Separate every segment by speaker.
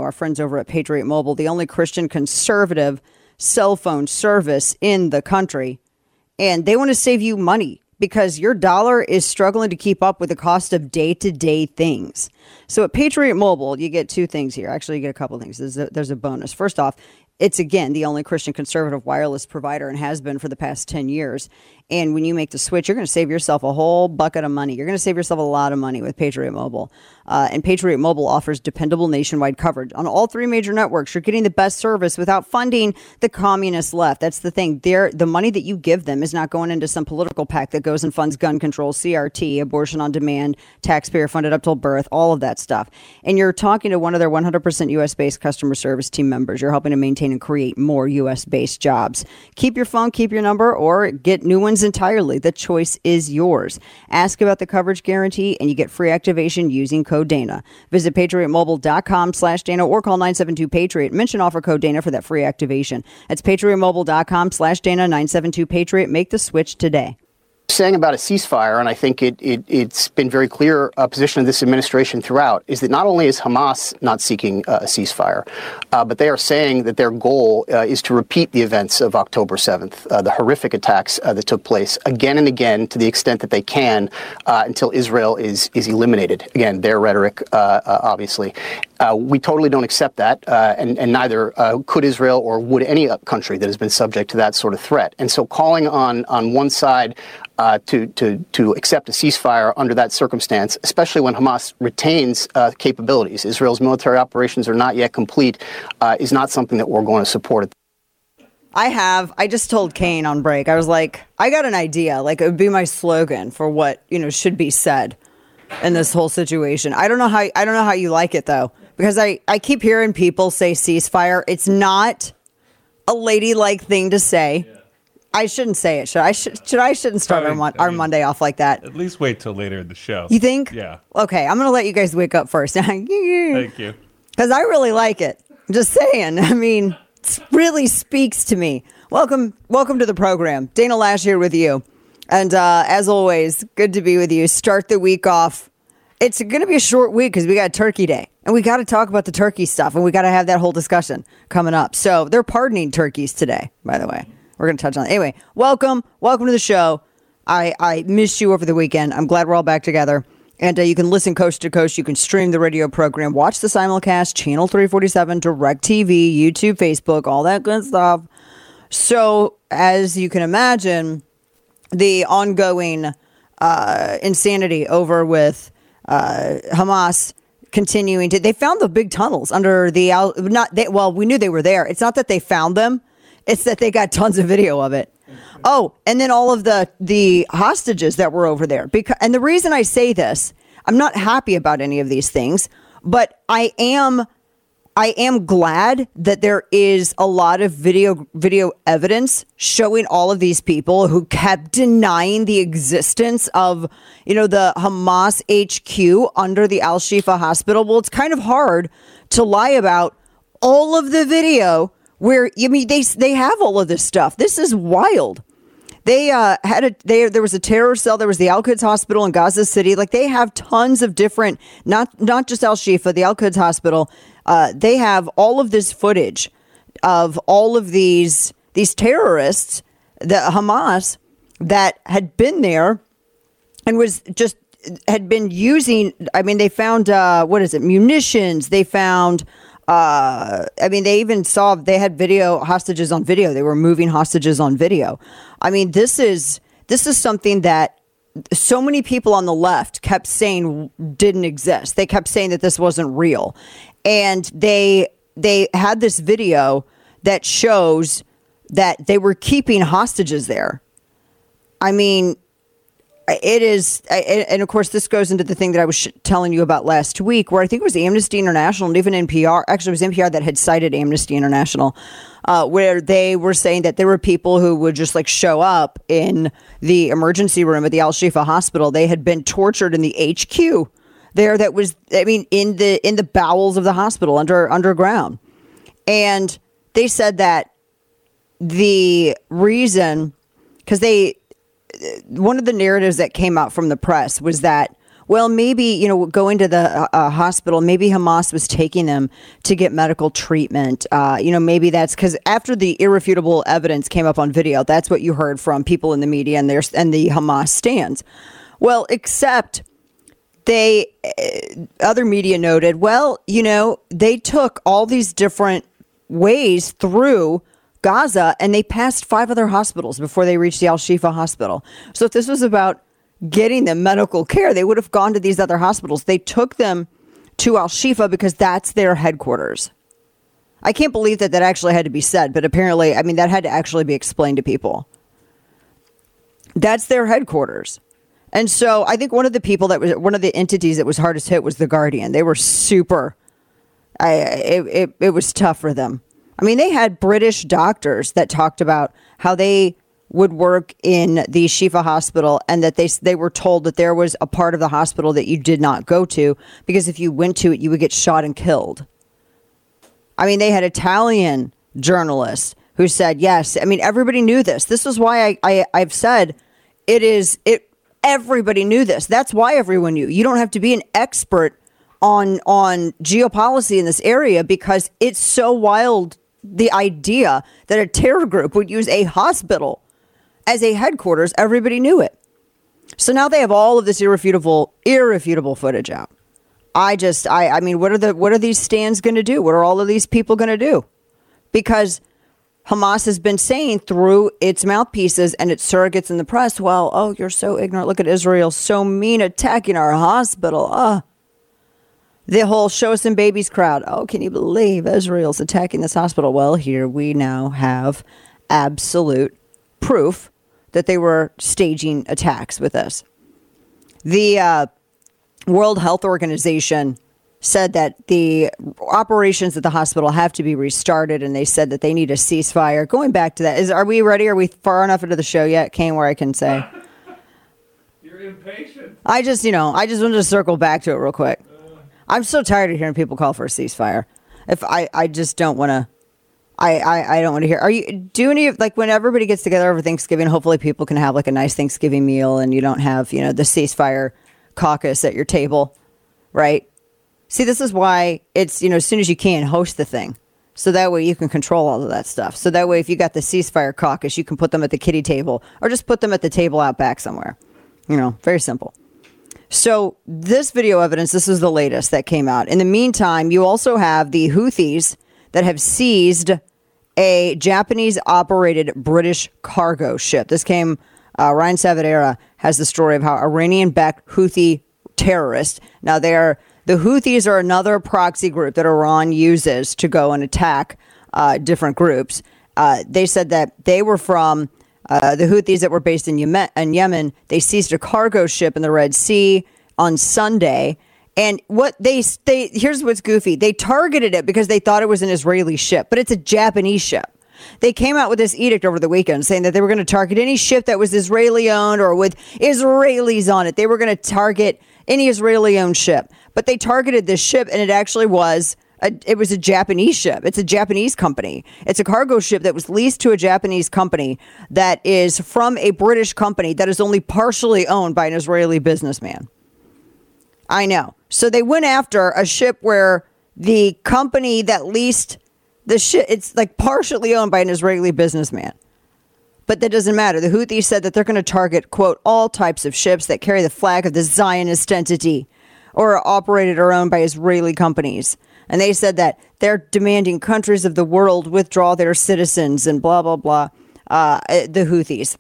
Speaker 1: our friends over at Patriot Mobile, the only Christian conservative cell phone service in the country. And they want to save you money because your dollar is struggling to keep up with the cost of day-to-day things. So at Patriot Mobile, you get two things here. Actually, you get a couple of things. There's a bonus. First off, it's, again, the only Christian conservative wireless provider and has been for the past 10 years. And when you make the switch, you're going to save yourself a whole bucket of money. You're going to save yourself a lot of money with Patriot Mobile. And Patriot Mobile offers dependable nationwide coverage on all three major networks. You're getting the best service without funding the communist left. That's the thing. The money that you give them is not going into some political PAC that goes and funds gun control, CRT, abortion on demand, taxpayer funded up till birth, all of that stuff. And you're talking to one of their 100% U.S.-based customer service team members. You're helping to maintain and create more U.S.-based jobs. Keep your phone, keep your number, or get new ones entirely. The choice is yours. Ask about the coverage guarantee, and you get free activation using code Dana. Visit patriotmobile.com/Dana or call 972-PATRIOT. Mention offer code Dana for that free activation. That's patriotmobile.com/Dana, 972-PATRIOT. Make the switch today.
Speaker 2: Saying about a ceasefire, and I think it's been very clear position of this administration throughout, is that not only is Hamas not seeking a ceasefire, but they are saying that their goal is to repeat the events of October 7th, the horrific attacks that took place again and again to the extent that they can until Israel is eliminated. Again, their rhetoric, obviously. We totally don't accept that, and neither could Israel or would any country that has been subject to that sort of threat. And so calling on one side to accept a ceasefire under that circumstance, especially when Hamas retains capabilities, Israel's military operations are not yet complete, is not something that we're going to support.
Speaker 1: I just told Kane on break, I was like, I got an idea. Like, it would be my slogan for what, should be said in this whole situation. I don't know how you like it, though, because I keep hearing people say ceasefire. It's not a ladylike thing to say. Yeah. I shouldn't say it. I shouldn't start our Monday off like that.
Speaker 3: At least wait till later in the show.
Speaker 1: You think?
Speaker 3: Yeah.
Speaker 1: Okay, I'm going to let you guys wake up first.
Speaker 3: Thank you.
Speaker 1: Because I really like it. I'm just saying. I mean, it really speaks to me. Welcome to the program. Dana Lash here with you. And as always, good to be with you. Start the week off. It's going to be a short week because we got Turkey Day. And we got to talk about the turkey stuff. And we got to have that whole discussion coming up. So they're pardoning turkeys today, by the way. We're going to touch on it. Anyway, welcome to the show. I missed you over the weekend. I'm glad we're all back together. And you can listen coast to coast. You can stream the radio program, watch the simulcast, Channel 347, DirecTV, YouTube, Facebook, all that good stuff. So, as you can imagine, the ongoing insanity over with Hamas continuing to... They found the big tunnels under the... we knew they were there. It's not that they found them. It's that they got tons of video of it. Oh, and then all of the hostages that were over there. And the reason I say this, I'm not happy about any of these things, but I am glad that there is a lot of video evidence showing all of these people who kept denying the existence of, the Hamas HQ under the Al-Shifa hospital. Well, it's kind of hard to lie about all of the video where, they have all of this stuff. This is wild. They there was a terror cell. There was the Al-Quds hospital in Gaza City. Like, they have tons of different, not just Al-Shifa, the Al-Quds hospital. They have all of this footage of all of these terrorists, the Hamas, that had been there and had been using. I mean, they found munitions. They found. They even saw they had hostages on video. They were moving hostages on video. I mean, this is something that so many people on the left kept saying didn't exist. They kept saying that this wasn't real. And they had this video that shows that they were keeping hostages there. I mean, it is, and of course, this goes into the thing that I was telling you about last week, where I think it was Amnesty International and even NPR. Actually, it was NPR that had cited Amnesty International, where they were saying that there were people who would just show up in the emergency room at the Al-Shifa hospital. They had been tortured in the HQ there. That was, in the bowels of the hospital underground. And they said that the reason, because one of the narratives that came out from the press was that, well, maybe, going to the hospital, maybe Hamas was taking them to get medical treatment. Maybe that's because after the irrefutable evidence came up on video, that's what you heard from people in the media and the Hamas stands. Well, except other media noted, well, they took all these different ways through Gaza and they passed 5 other hospitals before they reached the Al-Shifa hospital. So if this was about getting them medical care, they would have gone to these other hospitals. They took them to Al-Shifa because that's their headquarters. I can't believe that actually had to be said, but apparently, that had to actually be explained to people. That's their headquarters. And so I think one of the entities that was hardest hit was The Guardian. They were super, it was tough for them. They had British doctors that talked about how they would work in the Shifa hospital and that they were told that there was a part of the hospital that you did not go to because if you went to it, you would get shot and killed. They had Italian journalists who said, yes, everybody knew this. This is why I've said everybody knew this. That's why everyone knew. You don't have to be an expert on geopolicy in this area because it's so wild, the idea that a terror group would use a hospital as a headquarters. Everybody knew it. So now they have all of this irrefutable footage out. What are these stands going to do? What are all of these people going to do? Because Hamas has been saying through its mouthpieces and its surrogates in the press, well, oh, you're so ignorant. Look at Israel, so mean, attacking our hospital. The whole show us some babies crowd. Oh, can you believe Israel's attacking this hospital? Well, here we now have absolute proof that they were staging attacks with this. The World Health Organization said that the operations at the hospital have to be restarted, and they said that they need a ceasefire. Going back to that, are we ready? Are we far enough into the show yet, Kane, where I can say?
Speaker 3: You're impatient.
Speaker 1: I just wanted to circle back to it real quick. I'm so tired of hearing people call for a ceasefire. I just don't want to. I don't want to hear. Are you do any of when everybody gets together over Thanksgiving? Hopefully, people can have a nice Thanksgiving meal, and you don't have the ceasefire caucus at your table, right? See, this is why it's as soon as you can host the thing, so that way you can control all of that stuff. So that way, if you got the ceasefire caucus, you can put them at the kiddie table, or just put them at the table out back somewhere. Very simple. So this video evidence, this is the latest that came out. In the meantime, you also have the Houthis that have seized a Japanese-operated British cargo ship. This came, Ryan Savadera has the story of how Iranian-backed Houthi terrorists, now the Houthis are another proxy group that Iran uses to go and attack different groups. They said that they were from the Houthis that were based in Yemen. They seized a cargo ship in the Red Sea on Sunday. And here's what's goofy. They targeted it because they thought it was an Israeli ship, but it's a Japanese ship. They came out with this edict over the weekend saying that they were going to target any ship that was Israeli owned or with Israelis on it. They were going to target any Israeli owned ship, but they targeted this ship and it actually was it was a Japanese ship. It's a Japanese company. It's a cargo ship that was leased to a Japanese company that is from a British company that is only partially owned by an Israeli businessman. I know. So they went after a ship where the company that leased the ship, it's partially owned by an Israeli businessman. But that doesn't matter. The Houthis said that they're going to target, quote, all types of ships that carry the flag of the Zionist entity or are operated or owned by Israeli companies. And they said that they're demanding countries of the world withdraw their citizens and blah, blah, blah. The Houthis.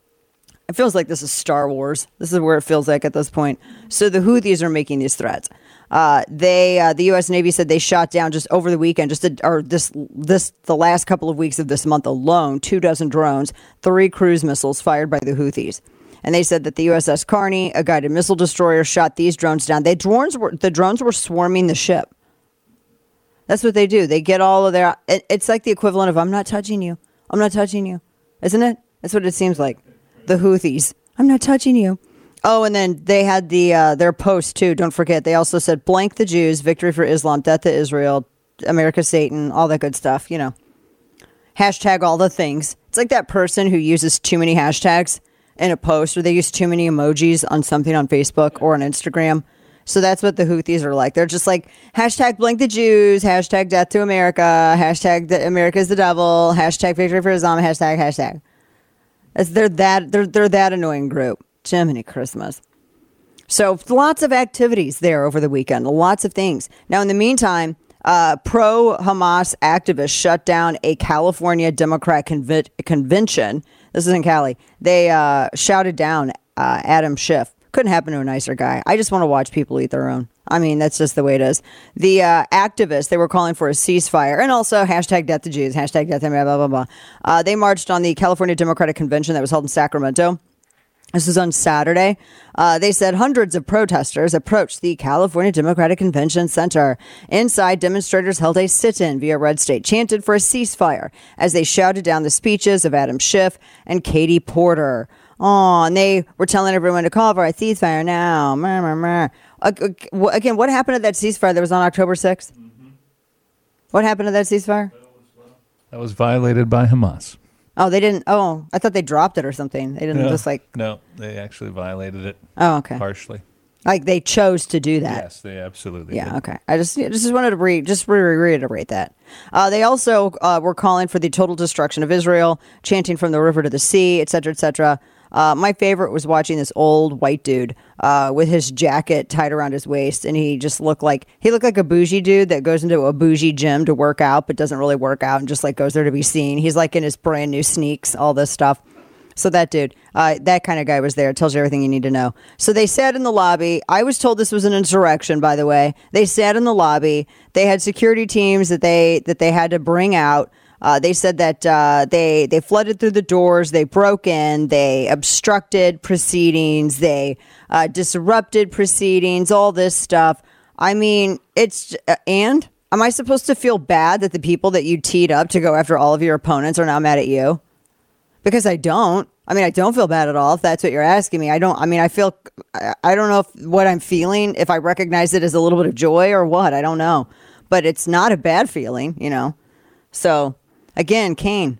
Speaker 1: It feels like this is Star Wars. This is where it feels like at this point. So the Houthis are making these threats. The U.S. Navy said they shot down just over the weekend, the last couple of weeks of this month alone, 24 drones, 3 cruise missiles fired by the Houthis. And they said that the USS Carney, a guided missile destroyer, shot these drones down. The drones were swarming the ship. That's what they do. They get all of their. It's like the equivalent of "I'm not touching you. I'm not touching you," isn't it? That's what it seems like. The Houthis. I'm not touching you. Oh, and then they had their post too. Don't forget. They also said "blank the Jews, victory for Islam, death to Israel, America Satan," all that good stuff. Hashtag all the things. It's like that person who uses too many hashtags in a post or they use too many emojis on something on Facebook or on Instagram. So that's what the Houthis are like. They're just like, hashtag blink the Jews, hashtag death to America, hashtag America's the devil, hashtag victory for Islam, hashtag. They're that annoying group. Jiminy Christmas. So lots of activities there over the weekend, lots of things. Now, in the meantime, pro-Hamas activists shut down a California Democrat convention. This is in Cali. They shouted down Adam Schiff. Couldn't happen to a nicer guy. I just want to watch people eat their own. I mean, that's just the way it is. The activists, they were calling for a ceasefire and also hashtag death to Jews, hashtag death to blah, blah, blah. They marched on the California Democratic Convention that was held in Sacramento. This was on Saturday. They said hundreds of protesters approached the California Democratic Convention Center. Inside, demonstrators held a sit-in via Red State, chanted for a ceasefire as they shouted down the speeches of Adam Schiff and Katie Porter. Oh, and they were telling everyone to call for a ceasefire now. Again, what happened to that ceasefire that was on October 6th? Mm-hmm. What happened to that ceasefire?
Speaker 4: That was violated by Hamas.
Speaker 1: Oh, they didn't. Oh, I thought they dropped it or something. They didn't just like.
Speaker 4: No, they actually violated it.
Speaker 1: Oh, okay.
Speaker 4: Partially.
Speaker 1: Like they chose to do that.
Speaker 4: Yes, they absolutely
Speaker 1: did.
Speaker 4: Okay.
Speaker 1: I just wanted to reiterate that. They also were calling for the total destruction of Israel, chanting from the river to the sea, et cetera, et cetera. My favorite was watching this old white dude with his jacket tied around his waist, and he looked like a bougie dude that goes into a bougie gym to work out, but doesn't really work out and just like goes there to be seen. He's like in his brand new sneaks, all this stuff. So that dude, that kind of guy was there. It tells you everything you need to know. So they sat in the lobby. I was told this was an insurrection, by the way. They sat in the lobby. They had security teams that they had to bring out. They said that they flooded through the doors, they broke in, they obstructed proceedings, they disrupted proceedings, all this stuff. I mean, and am I supposed to feel bad that the people that you teed up to go after all of your opponents are now mad at you? Because I don't. I mean, I don't feel bad at all, if that's what you're asking me. I don't know if what I'm feeling, if I recognize it as a little bit of joy or what, I don't know. But it's not a bad feeling, you know. So... Again, Kane,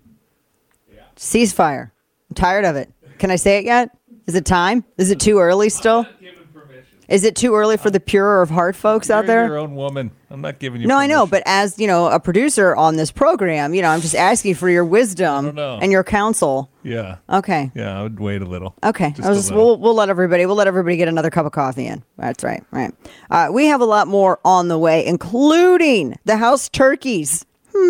Speaker 1: ceasefire. I'm tired of it. Can I say it yet? Is it time? Is it too early still? Is it too early for the purer of heart folks out there?
Speaker 4: You're your own woman. I'm not giving you
Speaker 1: No,
Speaker 4: permission.
Speaker 1: I know, but as, a producer on this program, I'm just asking for your wisdom and your counsel.
Speaker 4: Yeah.
Speaker 1: Okay.
Speaker 4: Yeah, I would wait a little.
Speaker 1: Okay. We'll let everybody get another cup of coffee in. That's right. Right. We have a lot more on the way, including the House turkeys.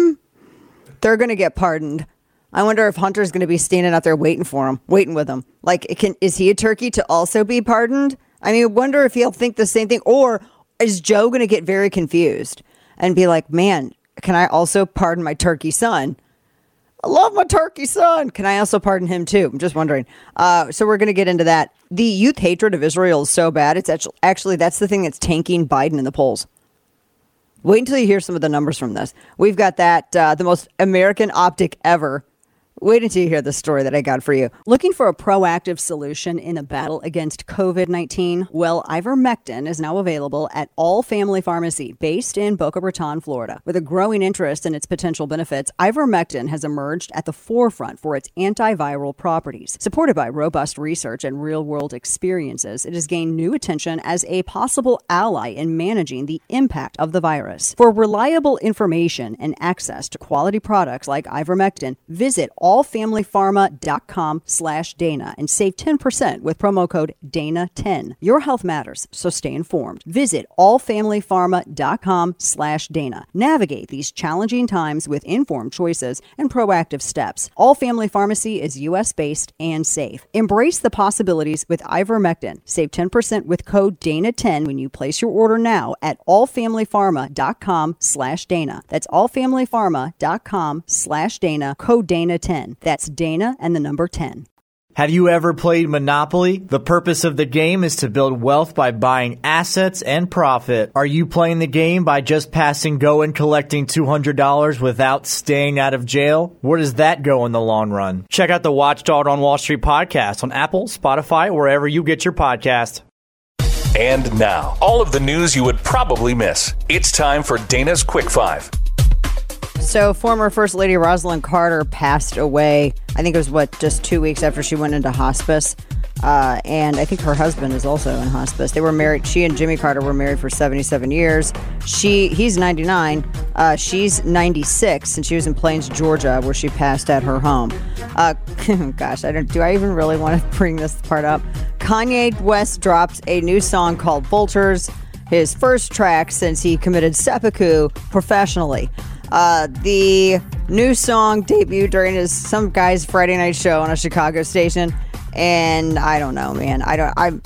Speaker 1: They're going to get pardoned. I wonder if Hunter's going to be standing out there waiting with them. Like, is he a turkey to also be pardoned? I mean, I wonder if he'll think the same thing. Or is Joe going to get very confused and be like, man, can I also pardon my turkey son? I love my turkey son. Can I also pardon him too? I'm just wondering. So we're going to get into that. The youth hatred of Israel is so bad. It's actually that's the thing that's tanking Biden in the polls. Wait until you hear some of the numbers from this. We've got that, the most American optic ever. Wait until you hear the story that I got for you.
Speaker 5: Looking for a proactive solution in the battle against COVID-19? Well, ivermectin is now available at All Family Pharmacy, based in Boca Raton, Florida. With a growing interest in its potential benefits, ivermectin has emerged at the forefront for its antiviral properties. Supported by robust research and real-world experiences, it has gained new attention as a possible ally in managing the impact of the virus. For reliable information and access to quality products like ivermectin, visit allfamilypharma.com/Dana and save 10% with promo code Dana10. Your health matters, so stay informed. Visit allfamilypharma.com/Dana. Navigate these challenging times with informed choices and proactive steps. All Family Pharmacy is U.S.-based and safe. Embrace the possibilities with ivermectin. Save 10% with code Dana10 when you place your order now at allfamilypharma.com/Dana. That's allfamilypharma.com/Dana, code Dana10. That's Dana and the number 10.
Speaker 6: Have you ever played Monopoly? The purpose of the game is to build wealth by buying assets and profit. Are you playing the game by just passing go and collecting $200 without staying out of jail? Where does that go in the long run? Check out the Watchdog on Wall Street podcast on Apple, Spotify, wherever you get your podcast.
Speaker 7: And now, all of the news you would probably miss. It's time for Dana's Quick Five.
Speaker 1: So former First Lady Rosalind Carter passed away. I think it was, just 2 weeks after she went into hospice. And I think her husband is also in hospice. They were married. She and Jimmy Carter were married for 77 years. He's 99. She's 96, and she was in Plains, Georgia, where she passed at her home. Gosh, do I even really want to bring this part up? Kanye West dropped a new song called Vultures, his first track since he committed seppuku professionally. The new song debuted during some guy's Friday night show on a Chicago station. And I don't know, man. I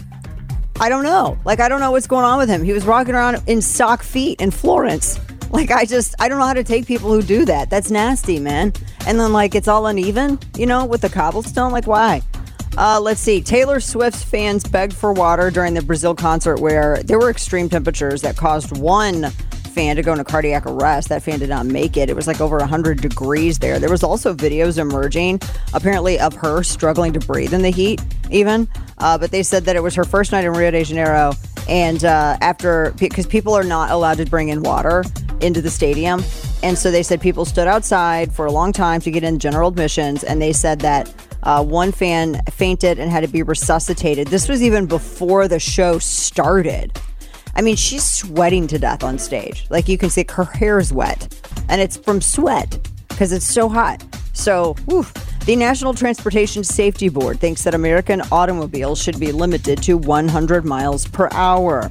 Speaker 1: don't know. Like, I don't know what's going on with him. He was rocking around in sock feet in Florence. Like, I don't know how to take people who do that. That's nasty, man. And then, like, it's all uneven, with the cobblestone. Like, why? Let's see. Taylor Swift's fans begged for water during the Brazil concert where there were extreme temperatures that caused one fan to go into cardiac arrest. That fan did not make it. It was like over 100 degrees there. There was also videos emerging, apparently, of her struggling to breathe in the heat, even. But they said that it was her first night in Rio de Janeiro. And because people are not allowed to bring in water into the stadium. And so they said people stood outside for a long time to get in general admissions. And they said that one fan fainted and had to be resuscitated. This was even before the show started. I mean, she's sweating to death on stage. Like, you can see her hair is wet. And it's from sweat because it's so hot. So, the National Transportation Safety Board thinks that American automobiles should be limited to 100 miles per hour.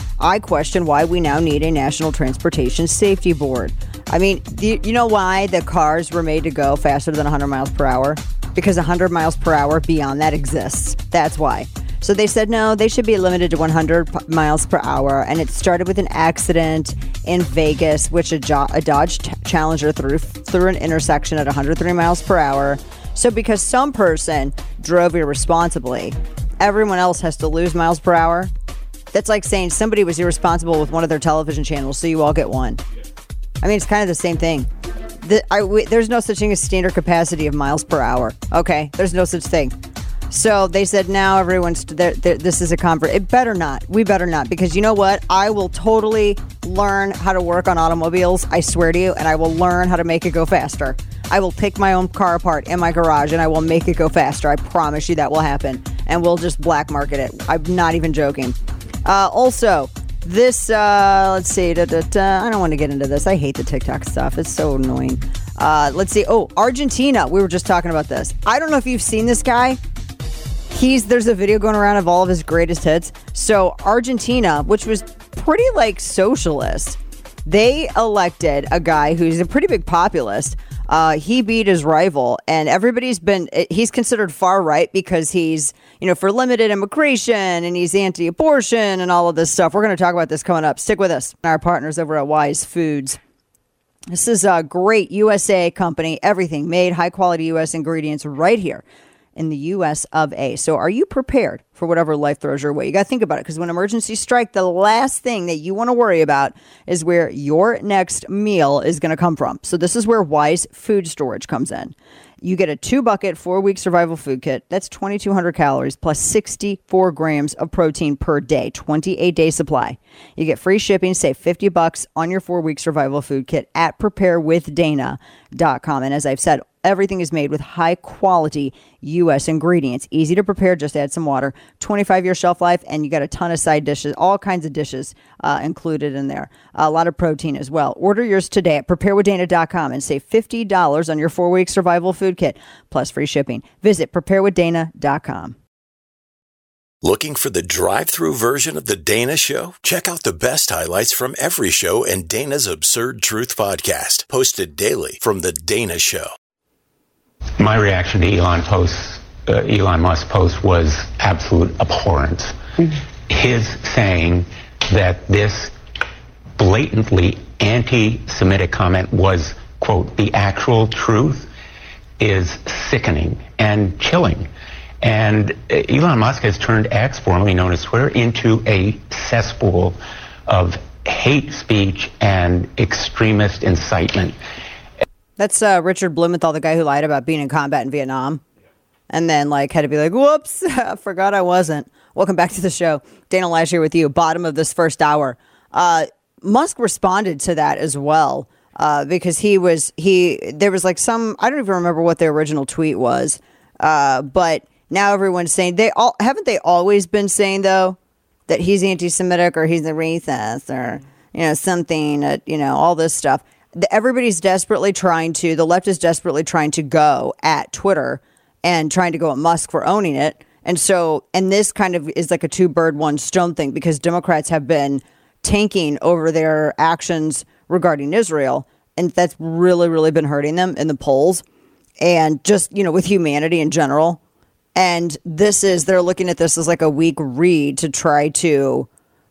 Speaker 1: I question why we now need a National Transportation Safety Board. I mean, you know why the cars were made to go faster than 100 miles per hour? Because 100 miles per hour beyond that exists. That's why. So they said, no, they should be limited to 100 miles per hour. And it started with an accident in Vegas, which a Dodge Challenger through an intersection at 103 miles per hour. So because some person drove irresponsibly, everyone else has to lose miles per hour. That's like saying somebody was irresponsible with one of their television channels, so you all get one. I mean, it's kind of the same thing. There's no such thing as standard capacity of miles per hour. Okay, there's no such thing. So they said now everyone's this is a convert. It better not. We better not, because you know what? I will totally learn how to work on automobiles. I swear to you, and I will learn how to make it go faster. I will pick my own car apart in my garage and I will make it go faster. I promise you that will happen, and we'll just black market it. I'm not even joking. Also, this let's see. I don't want to get into this. I hate the TikTok stuff. It's so annoying. Let's see. Oh, Argentina. We were just talking about this. I don't know if you've seen this guy. There's a video going around of all of his greatest hits. So Argentina, which was pretty like socialist, they elected a guy who's a pretty big populist. He beat his rival, and he's considered far right because he's, for limited immigration, and he's anti-abortion and all of this stuff. We're going to talk about this coming up. Stick with us. Our partners over at Wise Foods. This is a great USA company. Everything made, high quality U.S. ingredients right here in the U.S. of A. So are you prepared for whatever life throws your way? You got to think about it, because when emergencies strike, the last thing that you want to worry about is where your next meal is going to come from. So this is where Wise Food Storage comes in. You get a 2-bucket, 4-week survival food kit. That's 2,200 calories plus 64 grams of protein per day, 28-day supply. You get free shipping, save $50 on your 4-week survival food kit at preparewithdana.com. And as I've said, everything is made with high quality U.S. ingredients. Easy to prepare, just add some water. 25-year shelf life, and you got a ton of side dishes, all kinds of dishes included in there. A lot of protein as well. Order yours today at preparewithdana.com and save $50 on your 4-week survival food kit plus free shipping. Visit preparewithdana.com.
Speaker 7: Looking for the drive-through version of The Dana Show? Check out the best highlights from every show and Dana's Absurd Truth podcast, posted daily from The Dana Show.
Speaker 8: My reaction to Elon Musk's post was absolute abhorrence. His saying that this blatantly anti-Semitic comment was, quote, the actual truth is sickening and chilling. And Elon Musk has turned X, formerly known as Twitter, into a cesspool of hate speech and extremist incitement.
Speaker 1: That's Richard Blumenthal, the guy who lied about being in combat in Vietnam. And then had to be like, whoops, I forgot I wasn't. Welcome back to the show. Dana Lash here with you. Bottom of this first hour. Musk responded to that as well. because there was like I don't even remember what the original tweet was, but now everyone's saying haven't they always been saying though that he's anti-Semitic or he's a racist or something, all this stuff. Everybody's desperately the left is desperately trying to go at Twitter and trying to go at Musk for owning it. And this kind of is like a two-bird, one-stone thing because Democrats have been tanking over their actions regarding Israel. And that's really, really been hurting them in the polls and just, with humanity in general. And they're looking at this as like a weak read to try to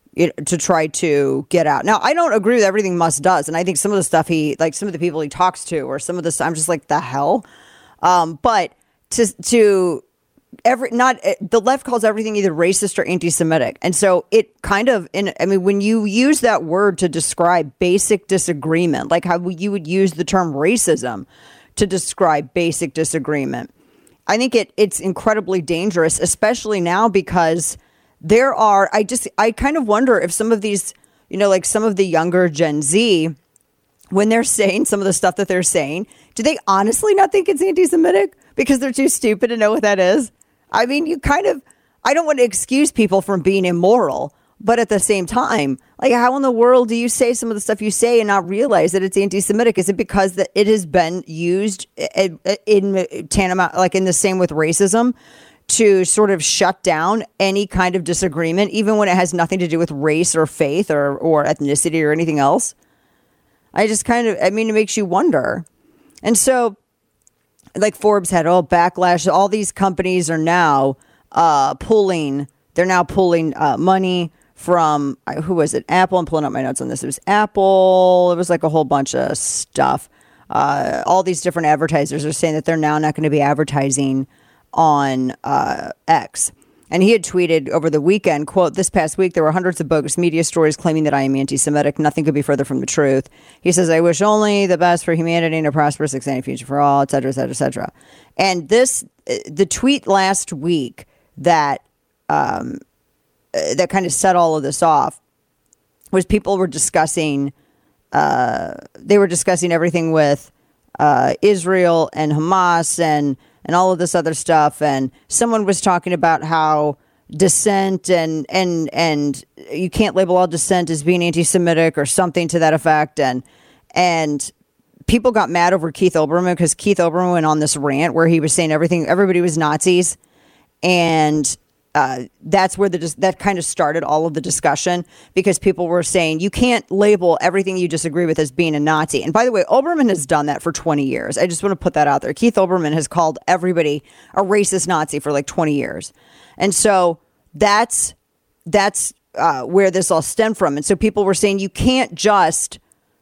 Speaker 1: get out. Now, I don't agree with everything Musk does. And I think some of the stuff some of the people he talks to or some of this, I'm just like, the hell? But the left calls everything either racist or anti-Semitic. And so it kind of, when you use that word to describe basic disagreement, like how you would use the term racism to describe basic disagreement, I think it's incredibly dangerous, especially now because I kind of wonder if some of these, like some of the younger Gen Z, when they're saying some of the stuff that they're saying, do they honestly not think it's anti-Semitic because they're too stupid to know what that is? I mean, I don't want to excuse people from being immoral, but at the same time, like how in the world do you say some of the stuff you say and not realize that it's anti-Semitic? Is it because that it has been used in tantamount, like in the same with racism, to sort of shut down any kind of disagreement, even when it has nothing to do with race or faith or ethnicity or anything else? It makes you wonder. And so, like Forbes had backlash. All these companies are now pulling money from, who was it? Apple. I'm pulling up my notes on this. It was Apple. It was like a whole bunch of stuff. All these different advertisers are saying that they're now not going to be advertising on X. And he had tweeted over the weekend, quote, "This past week, there were hundreds of bogus media stories claiming that I am anti-Semitic. Nothing could be further from the truth." He says, "I wish only the best for humanity and a prosperous, exciting future for all, et cetera, et cetera, et cetera." And the tweet last week that kind of set all of this off was people were discussing, everything with Israel and Hamas and all of this other stuff. And someone was talking about how dissent and you can't label all dissent as being anti-Semitic or something to that effect. And people got mad over Keith Olbermann because Keith Olbermann went on this rant where he was saying everybody was Nazis. And that's where that kind of started all of the discussion, because people were saying you can't label everything you disagree with as being a Nazi. And by the way, Olbermann has done that for 20 years. I just want to put that out there. Keith Olbermann has called everybody a racist Nazi for like 20 years. And so that's where this all stemmed from. And so people were saying you can't just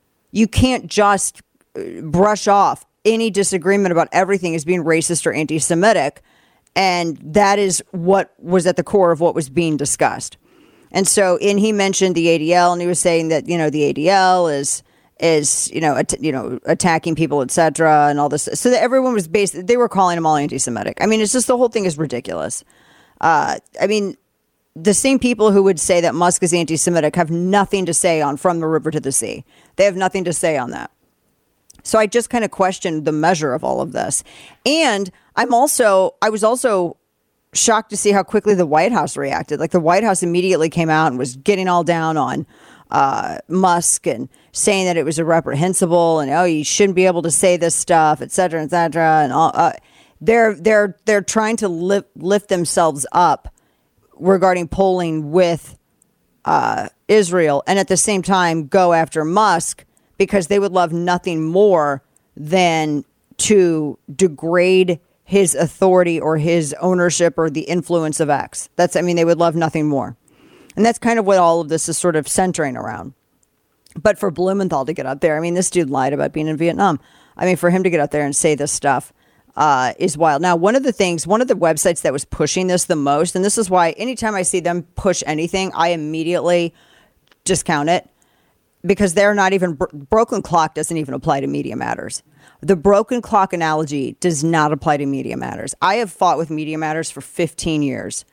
Speaker 1: brush off any disagreement about everything as being racist or anti-Semitic. And that is what was at the core of what was being discussed. And so, he mentioned the ADL, and he was saying that, the ADL is attacking people, et cetera, and all this. So that everyone was they were calling them all anti-Semitic. I mean, it's just the whole thing is ridiculous. The same people who would say that Musk is anti-Semitic have nothing to say on From the River to the Sea. They have nothing to say on that. So I just kind of questioned the measure of all of this. And I was also shocked to see how quickly the White House reacted. Like the White House immediately came out and was getting all down on Musk and saying that it was reprehensible and, you shouldn't be able to say this stuff, et cetera, et cetera. And all, they're trying to lift themselves up regarding polling with Israel, and at the same time go after Musk, because they would love nothing more than to degrade his authority or his ownership or the influence of X. They would love nothing more. And that's kind of what all of this is sort of centering around. But for Blumenthal to get up there, this dude lied about being in Vietnam. For him to get up there and say this stuff is wild. Now, one of the websites that was pushing this the most, and this is why anytime I see them push anything, I immediately discount it, because they're not even, Broken Clock doesn't even apply to Media Matters. The broken clock analogy does not apply to Media Matters. I have fought with Media Matters for 15 years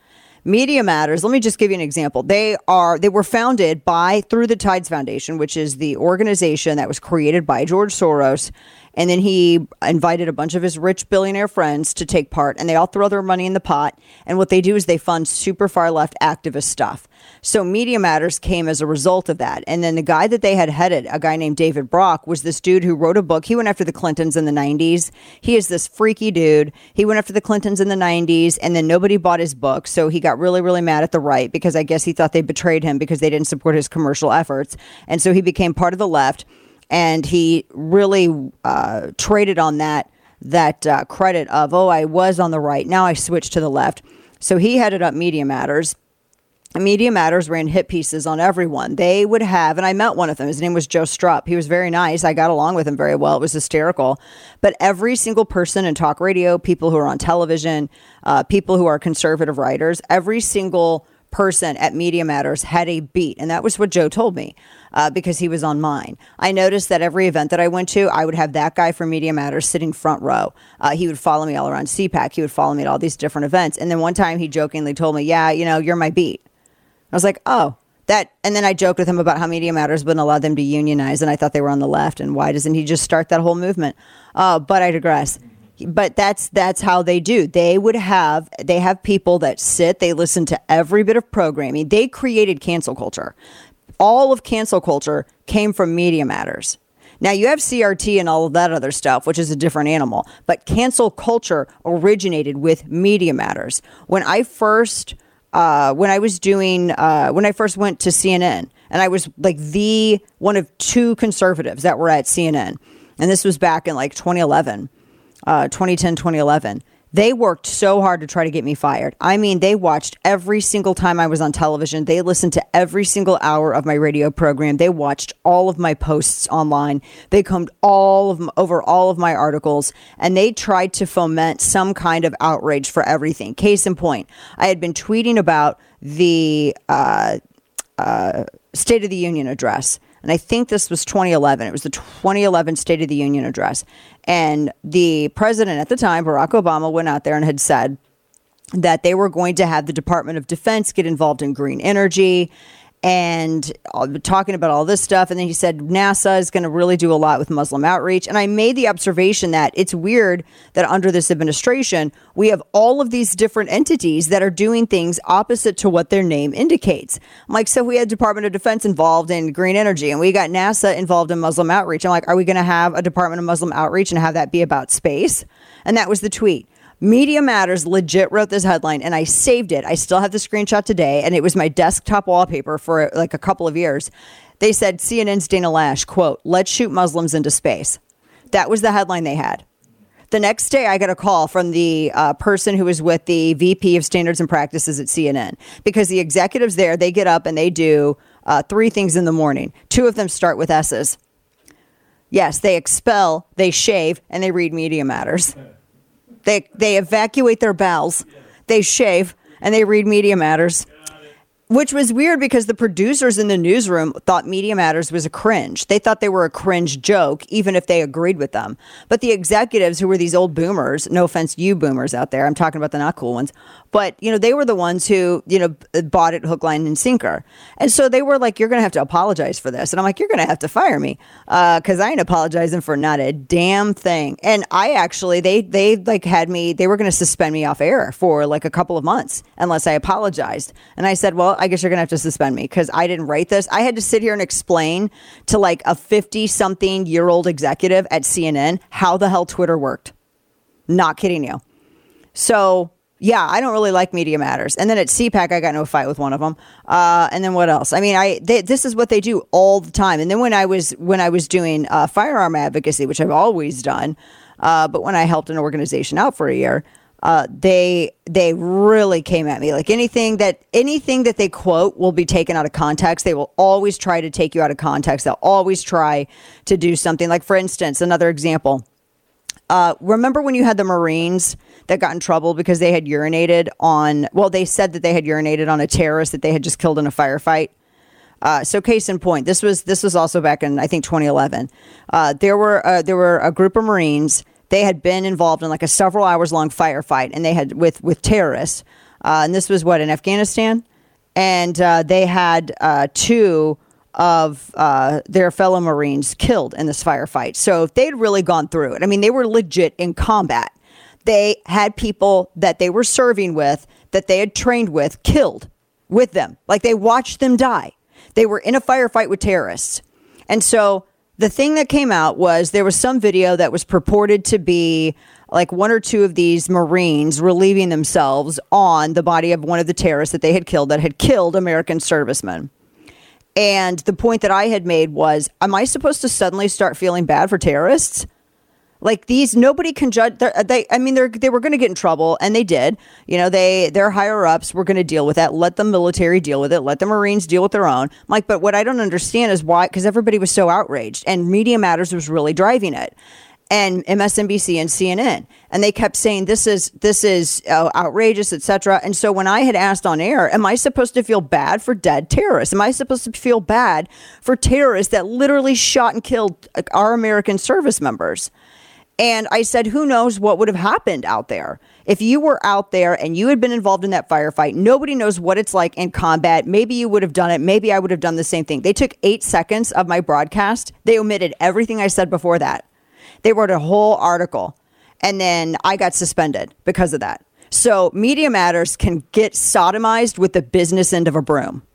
Speaker 1: Media Matters, let me just give you an example. They were founded by Through the Tides Foundation, which is the organization that was created by George Soros. And then he invited a bunch of his rich billionaire friends to take part, and they all throw their money in the pot. And what they do is they fund super far left activist stuff. So Media Matters came as a result of that. And then the guy that they had headed, a guy named David Brock, was this dude who wrote a book. He went after the Clintons in the 90s. He is this freaky dude. He went after the Clintons in the 90s, and then nobody bought his book. So he got really, really mad at the right because I guess he thought they betrayed him because they didn't support his commercial efforts. And so he became part of the left. And he really traded on that credit of, I was on the right. Now I switched to the left. So he headed up Media Matters. And Media Matters ran hit pieces on everyone. They would have, and I met one of them. His name was Joe Strupp. He was very nice. I got along with him very well. It was hysterical. But every single person in talk radio, people who are on television, people who are conservative writers, every single person at Media Matters had a beat. And that was what Joe told me. Because he was on mine. I noticed that every event that I went to, I would have that guy from Media Matters sitting front row. He would follow me all around CPAC. He would follow me at all these different events. And then one time he jokingly told me, yeah, you're my beat. I was like, oh, that. And then I joked with him about how Media Matters wouldn't allow them to unionize. And I thought they were on the left. And why doesn't he just start that whole movement? But I digress. But that's how they do. They have people that sit, they listen to every bit of programming. They created cancel culture. All of cancel culture came from Media Matters. Now, you have CRT and all of that other stuff, which is a different animal. But cancel culture originated with Media Matters. When I first went to CNN, and I was like the one of two conservatives that were at CNN, and this was back in like 2010, 2011. They worked so hard to try to get me fired. I mean, they watched every single time I was on television. They listened to every single hour of my radio program. They watched all of my posts online. They combed over all of my articles, and they tried to foment some kind of outrage for everything. Case in point, I had been tweeting about the State of the Union address. And I think this was 2011. It was the 2011 State of the Union address. And the president at the time, Barack Obama, went out there and had said that they were going to have the Department of Defense get involved in green energy and talking about all this stuff. And then he said NASA is going to really do a lot with Muslim outreach. And I made the observation that it's weird that under this administration, we have all of these different entities that are doing things opposite to what their name indicates. I'm like, so we had Department of Defense involved in green energy, and we got NASA involved in Muslim outreach. I'm like, are we going to have a Department of Muslim outreach and have that be about space? And that was the tweet. Media Matters legit wrote this headline, and I saved it. I still have the screenshot today, and it was my desktop wallpaper for like a couple of years. They said CNN's Dana Lash, quote, "Let's shoot Muslims into space." That was the headline they had. The next day, I got a call from the person who was with the VP of Standards and Practices at CNN, because the executives there, they get up and they do 3 things in the morning. 2 of them start with S's. Yes, they expel, they shave, and they read Media Matters. They evacuate their bowels, they shave, and they read Media Matters. Which was weird because the producers in the newsroom thought Media Matters was a cringe. They thought they were a cringe joke, even if they agreed with them. But the executives, who were these old boomers, no offense, you boomers out there, I'm talking about the not cool ones, but, they were the ones who, bought it hook, line, and sinker. And so they were like, you're going to have to apologize for this. And I'm like, you're going to have to fire me because I ain't apologizing for not a damn thing. And I actually, they like had me, they were going to suspend me off air for like a couple of months unless I apologized. And I said, well, I guess you're going to have to suspend me because I didn't write this. I had to sit here and explain to like a 50-something-year-old executive at CNN how the hell Twitter worked. Not kidding you. So, yeah, I don't really like Media Matters. And then at CPAC, I got into a fight with one of them. And then what else? I mean, this is what they do all the time. And then when I was doing firearm advocacy, which I've always done, but when I helped an organization out for a year, they really came at me. Like anything that they quote will be taken out of context. They will always try to take you out of context. They'll always try to do something. Like, for instance, another example. Remember when you had the Marines that got in trouble because they had urinated on, they said that they had urinated on a terrorist that they had just killed in a firefight. So case in point, this was also back in, I think, 2011. There were a group of Marines. They had been involved in like a several hours long firefight, and they had with terrorists. And this was in Afghanistan? And they had 2 of their fellow Marines killed in this firefight. So if they'd really gone through it, I mean, they were legit in combat. They had people that they were serving with, that they had trained with, killed with them. Like, they watched them die. They were in a firefight with terrorists. And so the thing that came out was there was some video that was purported to be like 1 or 2 of these Marines relieving themselves on the body of one of the terrorists that they had killed American servicemen. And the point that I had made was, am I supposed to suddenly start feeling bad for terrorists? Like, these, nobody can judge. They were going to get in trouble, and they did. You know, their higher ups were going to deal with that. Let the military deal with it. Let the Marines deal with their own. I'm like, but what I don't understand is why, because everybody was so outraged, and Media Matters was really driving it, and MSNBC and CNN, and they kept saying this is outrageous, etc. And so when I had asked on air, am I supposed to feel bad for dead terrorists? Am I supposed to feel bad for terrorists that literally shot and killed our American service members? And I said, who knows what would have happened out there? If you were out there and you had been involved in that firefight, nobody knows what it's like in combat. Maybe you would have done it. Maybe I would have done the same thing. They took 8 seconds of my broadcast. They omitted everything I said before that. They wrote a whole article, and then I got suspended because of that. So Media Matters can get sodomized with the business end of a broom,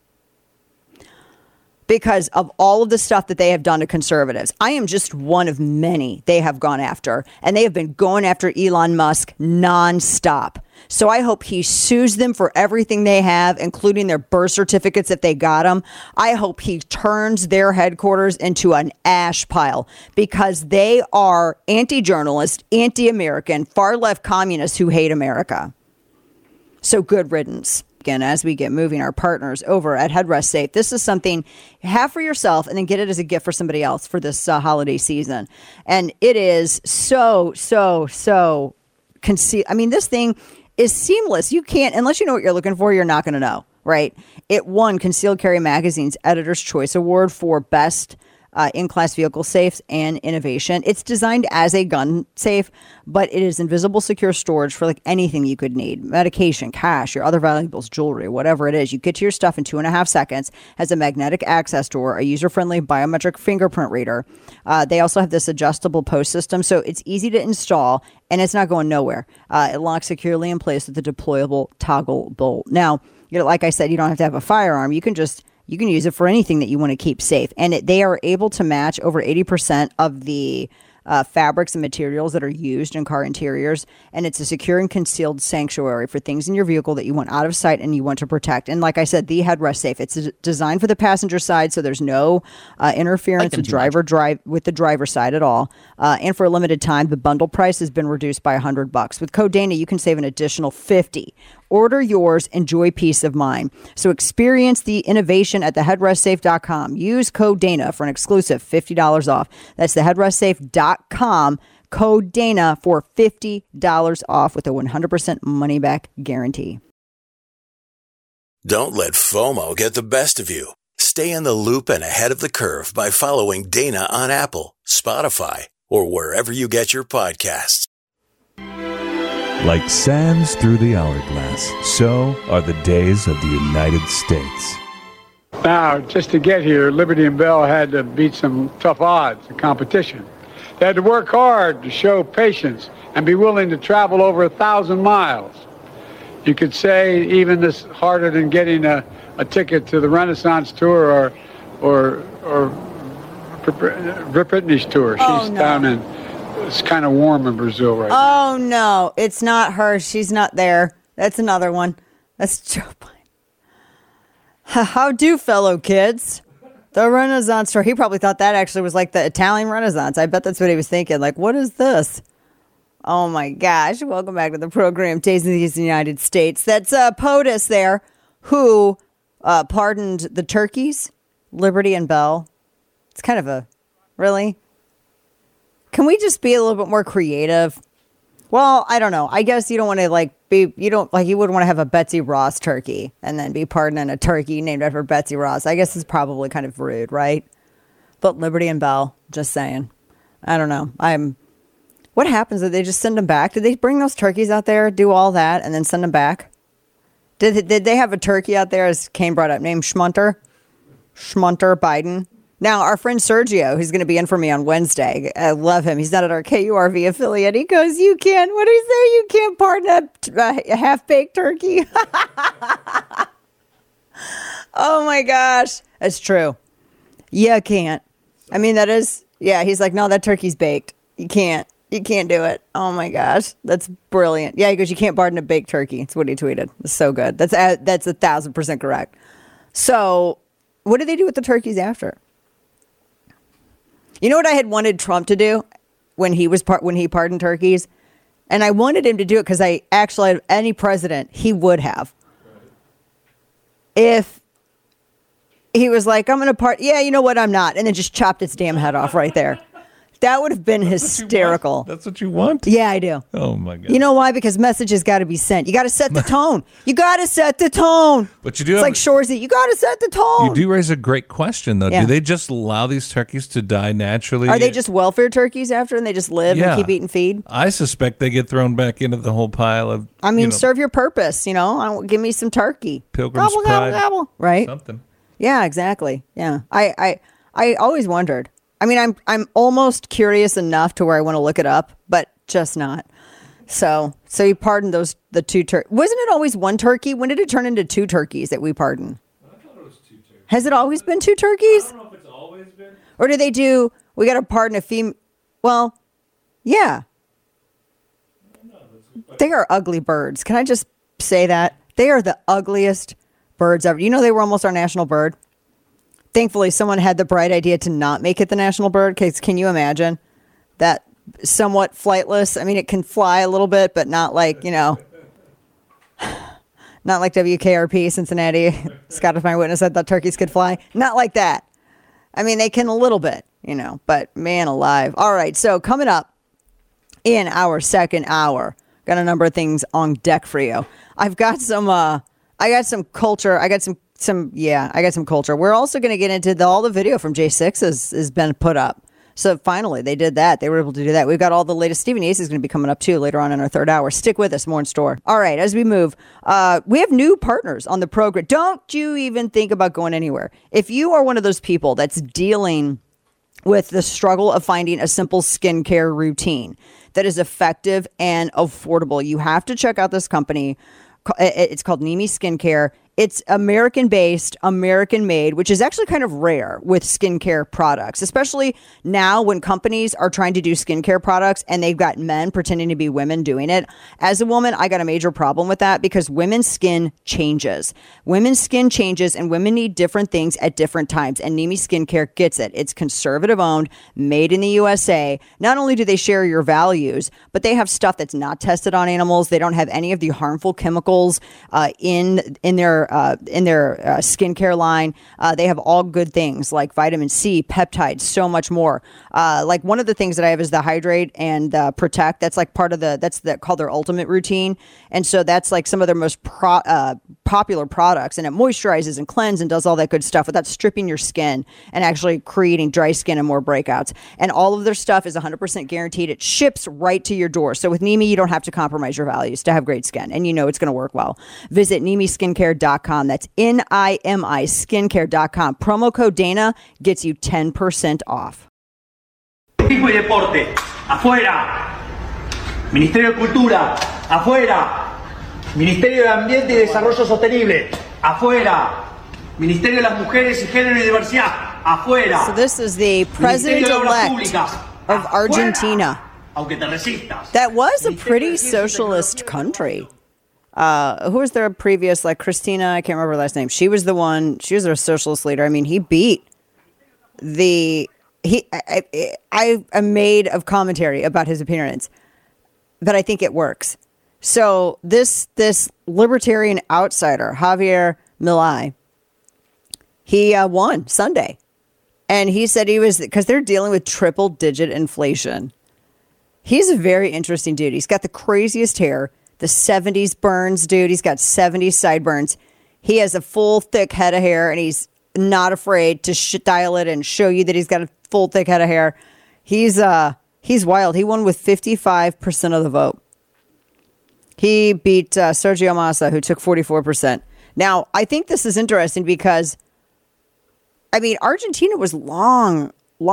Speaker 1: because of all of the stuff that they have done to conservatives. I am just one of many they have gone after, and they have been going after Elon Musk nonstop. So I hope he sues them for everything they have, including their birth certificates if they got them. I hope he turns their headquarters into an ash pile, because they are anti-journalist, anti-American, far-left communists who hate America. So good riddance. Again, as we get moving our partners over at Headrest Safe, this is something have for yourself and then get it as a gift for somebody else for this holiday season. And it is so concealed. I mean, this thing is seamless. You can't, unless you know what you're looking for, you're not going to know, right? It won Concealed Carry Magazine's Editor's Choice Award for Best in-class vehicle safes and innovation. It's designed as a gun safe, but it is invisible, secure storage for like anything you could need: medication, cash, your other valuables, jewelry, whatever it is. You get to your stuff in 2.5 seconds. Has a magnetic access door, a user-friendly biometric fingerprint reader. They also have this adjustable post system, so it's easy to install and it's not going nowhere. It locks securely in place with a deployable toggle bolt. Now, like I said, you don't have to have a firearm. You can use it for anything that you want to keep safe. And they are able to match over 80% of the fabrics and materials that are used in car interiors. And it's a secure and concealed sanctuary for things in your vehicle that you want out of sight and you want to protect. And like I said, the Headrest Safe, it's designed for the passenger side, so there's no interference with the driver's side at all. And for a limited time, the bundle price has been reduced by $100. With code Dana, you can save an additional $50. Order yours, enjoy peace of mind. So experience the innovation at theheadrestsafe.com. Use code Dana for an exclusive $50 off. That's theheadrestsafe.com. Code Dana for $50 off with a 100% money back guarantee.
Speaker 7: Don't let FOMO get the best of you. Stay in the loop and ahead of the curve by following Dana on Apple, Spotify, or wherever you get your podcasts.
Speaker 4: Like sands through the hourglass, so are the days of the United States.
Speaker 3: Now, just to get here, Liberty and Bell had to beat some tough odds in competition. They had to work hard to show patience and be willing to travel over 1,000 miles. You could say even this harder than getting a ticket to the Renaissance tour or Britney's tour. She's down in, it's kind of warm in Brazil right now.
Speaker 1: Oh, no, it's not her. She's not there. That's another one. That's Joe Biden. How do, fellow kids? The Renaissance tour. He probably thought that actually was like the Italian Renaissance. I bet that's what he was thinking. Like, what is this? Oh, my gosh. Welcome back to the program, Days in the United States. That's POTUS there, who pardoned the turkeys, Liberty and Bell. It's kind of a, really? Can we just be a little bit more creative? Well, I don't know. I guess you don't want to you wouldn't want to have a Betsy Ross turkey and then be pardoning a turkey named after Betsy Ross. I guess it's probably kind of rude, right? But Liberty and Bell, just saying. I don't know. What happens? Did they just send them back? Did they bring those turkeys out there, do all that, and then send them back? Did they have a turkey out there, as Kane brought up, named Schmunter Biden? Now, our friend Sergio, who's going to be in for me on Wednesday, I love him. He's not at our KURV affiliate. He goes, you can't, what do you say? You can't pardon a half-baked turkey. Oh, my gosh. That's true. You can't. I mean, that is, yeah, he's like, no, that turkey's baked. You can't do it. Oh, my gosh. That's brilliant. Yeah, he goes, you can't pardon a baked turkey. That's what he tweeted. It's so good. That's 1,000% correct. So what do they do with the turkeys after? You know what I had wanted Trump to do when he pardoned turkeys? And I wanted him to do it because any president, he would have. If he was like, I'm going to pardon, yeah, you know what, I'm not. And then just chopped its damn head off right there. That would have been hysterical.
Speaker 4: That's what you want?
Speaker 1: Yeah, I do.
Speaker 4: Oh, my God.
Speaker 1: You know why? Because messages got to be sent. You got to set the tone. You got to set the tone.
Speaker 4: But you do.
Speaker 1: It's like Shorzy. You got to set the tone.
Speaker 4: You do raise a great question, though.
Speaker 1: Yeah.
Speaker 4: Do they just allow these turkeys to die naturally?
Speaker 1: Are they just welfare turkeys after, and they just live and keep eating feed?
Speaker 4: I suspect they get thrown back into the whole pile of.
Speaker 1: I mean, serve your purpose. Give me some turkey.
Speaker 4: Pilgrim's
Speaker 1: gobble,
Speaker 4: Pride.
Speaker 1: gobble, gobble. Right.
Speaker 4: Something.
Speaker 1: Yeah, exactly. Yeah, I always wondered. I mean, I'm almost curious enough to where I want to look it up, but just not. So you pardoned the two turkeys. Wasn't it always one turkey? When did it turn into two turkeys that we pardoned?
Speaker 9: I thought it was 2 turkeys.
Speaker 1: Has it always been 2 turkeys?
Speaker 9: I don't know if it's always been.
Speaker 1: Or do they do, we got to pardon a female? Well, yeah. They are ugly birds. Can I just say that? They are the ugliest birds ever. They were almost our national bird. Thankfully, someone had the bright idea to not make it the national bird. Because can you imagine that? Somewhat flightless. I mean, it can fly a little bit, but not like, not like WKRP, Cincinnati. Scott is my witness. I thought turkeys could fly. Not like that. I mean, they can a little bit, but man alive. All right. So coming up in our second hour, got a number of things on deck for you. I've got some, I got some culture. I got some culture. We're also going to get into all the video from J6 has been put up. So finally, they did that. They were able to do that. We've got all the latest. Stephen Yates is going to be coming up, too, later on in our third hour. Stick with us. More in store. All right, as we move, we have new partners on the program. Don't you even think about going anywhere. If you are one of those people that's dealing with the struggle of finding a simple skincare routine that is effective and affordable, you have to check out this company. It's called Nimi Skincare. It's American-based, American-made, which is actually kind of rare with skincare products, especially now when companies are trying to do skincare products and they've got men pretending to be women doing it. As a woman, I got a major problem with that because women's skin changes. Women's skin changes and women need different things at different times, and Nimi Skincare gets it. It's conservative-owned, made in the USA. Not only do they share your values, but they have stuff that's not tested on animals. They don't have any of the harmful chemicals in their skincare line. They have all good things like vitamin C, peptides, so much more. Like one of the things that I have is the Hydrate and Protect. That's like part of called their ultimate routine. And so that's like some of their most popular products, and it moisturizes and cleanses and does all that good stuff without stripping your skin and actually creating dry skin and more breakouts. And all of their stuff is 100% guaranteed. It ships right to your door. So with Nimi, you don't have to compromise your values to have great skin, and it's going to work well. Visit NimiSkincare.com. That's NIMI skincare.com. Promo code Dana gets you 10% off.
Speaker 10: Turismo y deporte, afuera. Ministerio de Cultura, afuera. Ministerio de Ambiente y Desarrollo Sostenible, afuera. Ministerio de las Mujeres y Género y Diversidad, afuera.
Speaker 1: So this is the president-elect of Argentina.
Speaker 10: Aunque te resistas.
Speaker 1: That was a pretty socialist country. Who was their previous, like Christina? I can't remember her last name. She was their socialist leader. I mean, he beat I made of commentary about his appearance, but I think it works. So this libertarian outsider, Javier Milei, he won Sunday. And he said because they're dealing with triple digit inflation. He's a very interesting dude. He's got the craziest hair. The 70s burns, dude. He's got 70s sideburns. He has a full, thick head of hair, and he's not afraid to dial it and show you that he's got a full, thick head of hair. He's wild. He won with 55% of the vote. He beat Sergio Massa, who took 44%. Now, I think this is interesting because, I mean, Argentina was long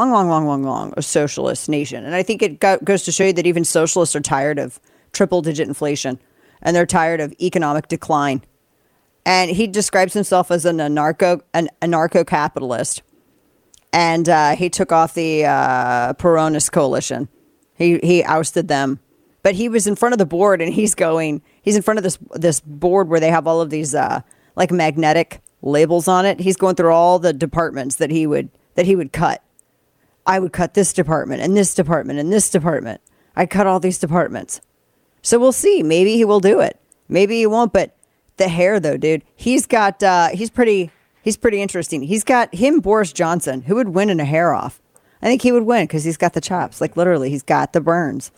Speaker 1: a socialist nation. And I think it goes to show you that even socialists are tired of triple-digit inflation, and they're tired of economic decline. And he describes himself as an anarcho-capitalist. And he took off the Peronist coalition. He ousted them. But he was in front of the board, and he's in front of this board where they have all of these like magnetic labels on it. He's going through all the departments that he would cut. I would cut this department and this department and this department. I cut all these departments. So we'll see. Maybe he will do it. Maybe he won't. But the hair, though, dude, he's pretty interesting. He's got him, Boris Johnson, who would win in a hair off. I think he would win because he's got the chops. Like literally, he's got the burns.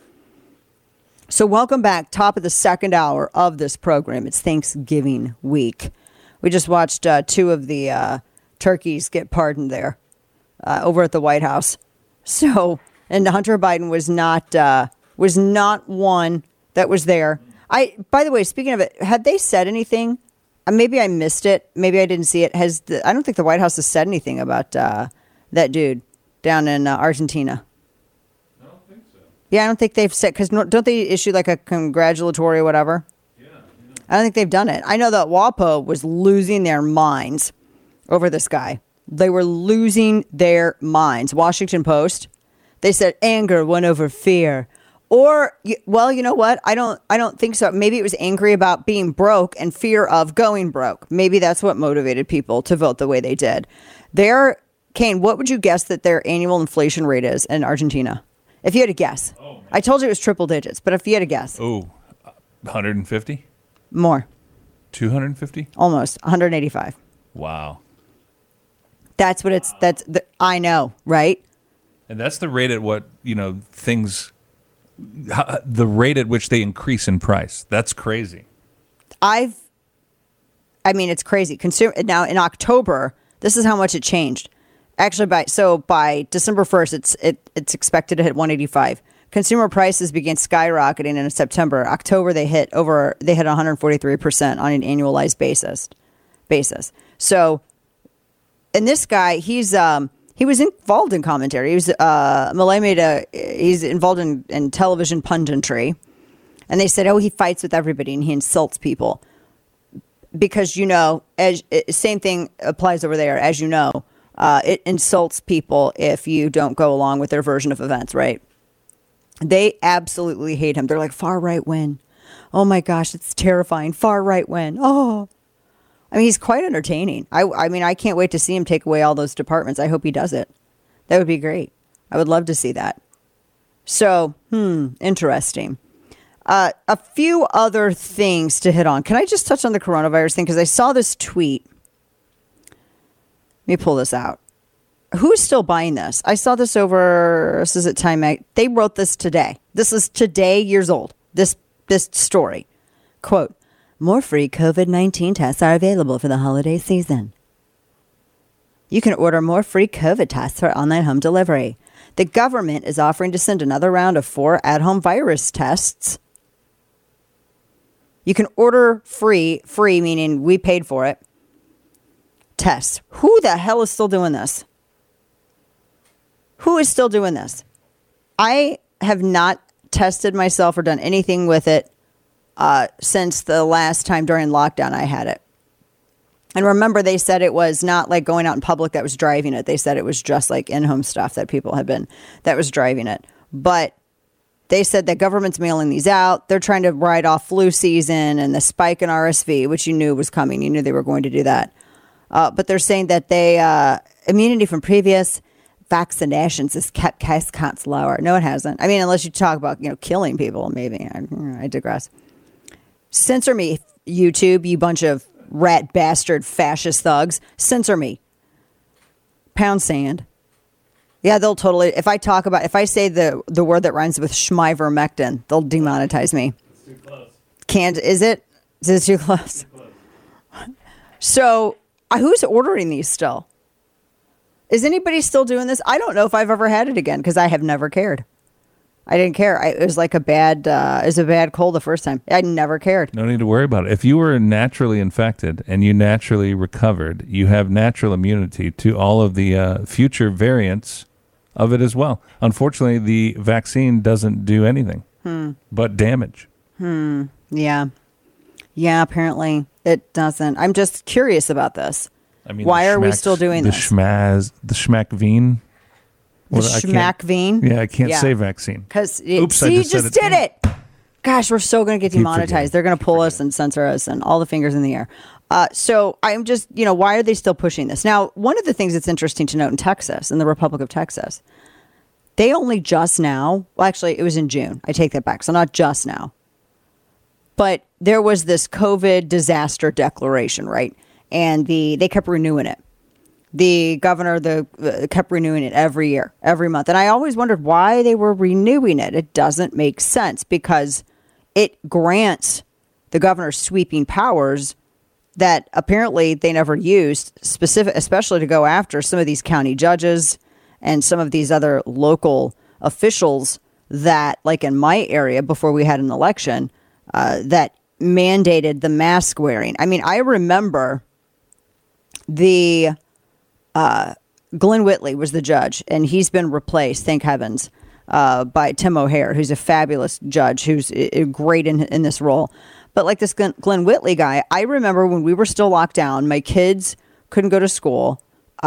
Speaker 1: So welcome back, top of the second hour of this program. It's Thanksgiving week. We just watched two of the turkeys get pardoned there over at the White House. So, and Hunter Biden was not one that was there. By the way, speaking of it, had they said anything? Maybe I missed it. Maybe I didn't see it. I don't think the White House has said anything about that dude down in Argentina. Yeah, I don't think they've said, because don't they issue like a congratulatory or whatever? Yeah. I don't think they've done it. I know that WAPO was losing their minds over this guy. They were losing their minds. Washington Post, they said anger won over fear. Or, well, you know what? I don't think so. Maybe it was angry about being broke and fear of going broke. Maybe that's what motivated people to vote the way they did. Kane, what would you guess that their annual inflation rate is in Argentina? If you had to guess. Oh, I told you it was triple digits, but if you had to guess.
Speaker 4: Oh, 150?
Speaker 1: More.
Speaker 4: 250?
Speaker 1: Almost. 185.
Speaker 4: Wow.
Speaker 1: That's what I know, right?
Speaker 4: And that's the rate at what, things, the rate at which they increase in price. That's crazy.
Speaker 1: It's crazy. Now in October, this is how much it changed. Actually, by December 1st, it's expected to hit 185. Consumer prices began skyrocketing in September. October, they hit 143% on an annualized basis. So, and this guy, he was involved in commentary. He's involved in television punditry, and they said, he fights with everybody and he insults people because same thing applies over there, as you know. It insults people if you don't go along with their version of events, right? They absolutely hate him. They're like, far right win. Oh my gosh, it's terrifying. Far right win. Oh, he's quite entertaining. I can't wait to see him take away all those departments. I hope he does it. That would be great. I would love to see that. So, interesting. A few other things to hit on. Can I just touch on the coronavirus thing? Because I saw this tweet. Let me pull this out. Who's still buying this? I saw this this is at Time Mag. They wrote this today. This is today years old. This story. Quote, more free COVID-19 tests are available for the holiday season. You can order more free COVID tests for online home delivery. The government is offering to send another round of 4 at-home virus tests. You can order free meaning we paid for it, tests. Who the hell is still doing this? Who is still doing this? I have not tested myself or done anything with it since the last time during lockdown I had it. And remember, they said it was not like going out in public that was driving it. They said it was just like in-home stuff that people had been, that was driving it. But they said that government's mailing these out. They're trying to ride off flu season and the spike in RSV, which you knew was coming. You knew they were going to do that. But they're saying that immunity from previous vaccinations has kept case counts lower. No, it hasn't. Unless you talk about, killing people, maybe. I digress. Censor me, YouTube, you bunch of rat bastard fascist thugs. Censor me. Pound sand. Yeah, they'll totally, if I say the word that rhymes with schmivermectin, they'll demonetize me.
Speaker 9: It's too close.
Speaker 1: Is it too close?
Speaker 9: Too close.
Speaker 1: So, who's ordering these still? Is anybody still doing this? I don't know if I've ever had it again because I have never cared. I didn't care. It was like a bad cold the first time. I never cared.
Speaker 4: No need to worry about it. If you were naturally infected and you naturally recovered, you have natural immunity to all of the future variants of it as well. Unfortunately, the vaccine doesn't do anything but damage.
Speaker 1: Yeah. Yeah, apparently it doesn't. I'm just curious about this.
Speaker 4: I mean,
Speaker 1: why are we still doing this?
Speaker 4: The Schmackveen.
Speaker 1: The Schmackveen?
Speaker 4: Yeah, I can't say vaccine.
Speaker 1: Because you just did it. Gosh, we're so going to get demonetized. They're going to pull us and censor us and all the fingers in the air. So I'm just, why are they still pushing this? Now, one of the things that's interesting to note in Texas, in the Republic of Texas, they only just now, well, actually, it was in June. I take that back. So not just now. But there was this COVID disaster declaration, right? And they kept renewing it. The governor kept renewing it every year, every month. And I always wondered why they were renewing it. It doesn't make sense because it grants the governor sweeping powers that apparently they never used, especially to go after some of these county judges and some of these other local officials that, like in my area before we had an election, that mandated the mask wearing. I mean, I remember Glenn Whitley was the judge, and he's been replaced, thank heavens, by Tim O'Hare, who's a fabulous judge, who's great in this role. But like this Glenn Whitley guy, I remember when we were still locked down, my kids couldn't go to school.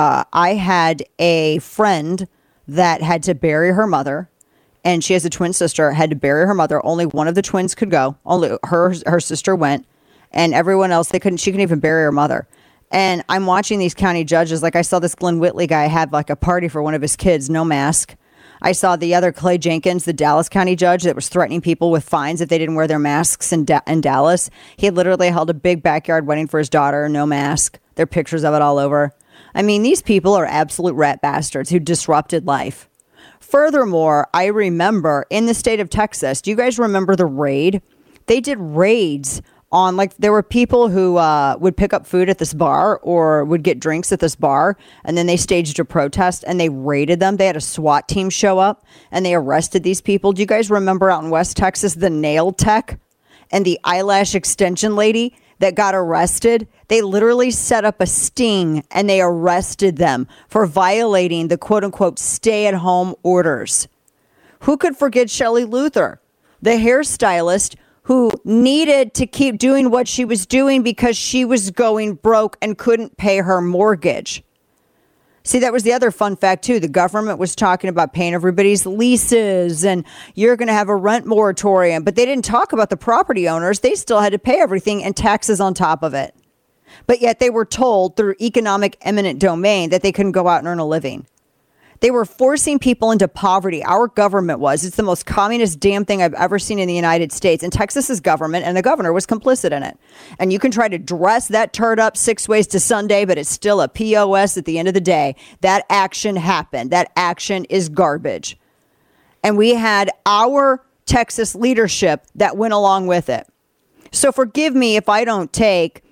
Speaker 1: I had a friend that had to bury her mother, and she has a twin sister, had to bury her mother. Only one of the twins could go. Only her sister went, and everyone else, she couldn't even bury her mother. And I'm watching these county judges. Like I saw this Glenn Whitley guy have like a party for one of his kids, no mask. I saw the other Clay Jenkins, the Dallas County judge that was threatening people with fines if they didn't wear their masks in Dallas. He had literally held a big backyard wedding for his daughter, no mask. There are pictures of it all over. I mean, these people are absolute rat bastards who disrupted life. Furthermore, I remember in the state of Texas, do you guys remember the raid? They did raids on, like, there were people who would pick up food at this bar or would get drinks at this bar, and then they staged a protest and they raided them. They had a SWAT team show up and they arrested these people. Do you guys remember out in West Texas, the nail tech and the eyelash extension lady that got arrested? They literally set up a sting and they arrested them for violating the quote-unquote stay-at-home orders. Who could forget Shelley Luther, the hairstylist who needed to keep doing what she was doing because she was going broke and couldn't pay her mortgage? See, that was the other fun fact, too. The government was talking about paying everybody's leases and you're going to have a rent moratorium. But they didn't talk about the property owners. They still had to pay everything and taxes on top of it. But yet they were told through economic eminent domain that they couldn't go out and earn a living. They were forcing people into poverty. Our government was. It's the most communist damn thing I've ever seen in the United States. And Texas's government and the governor was complicit in it. And you can try to dress that turd up 6 ways to Sunday, but it's still a POS at the end of the day. That action happened. That action is garbage. And we had our Texas leadership that went along with it. So forgive me if I don't take,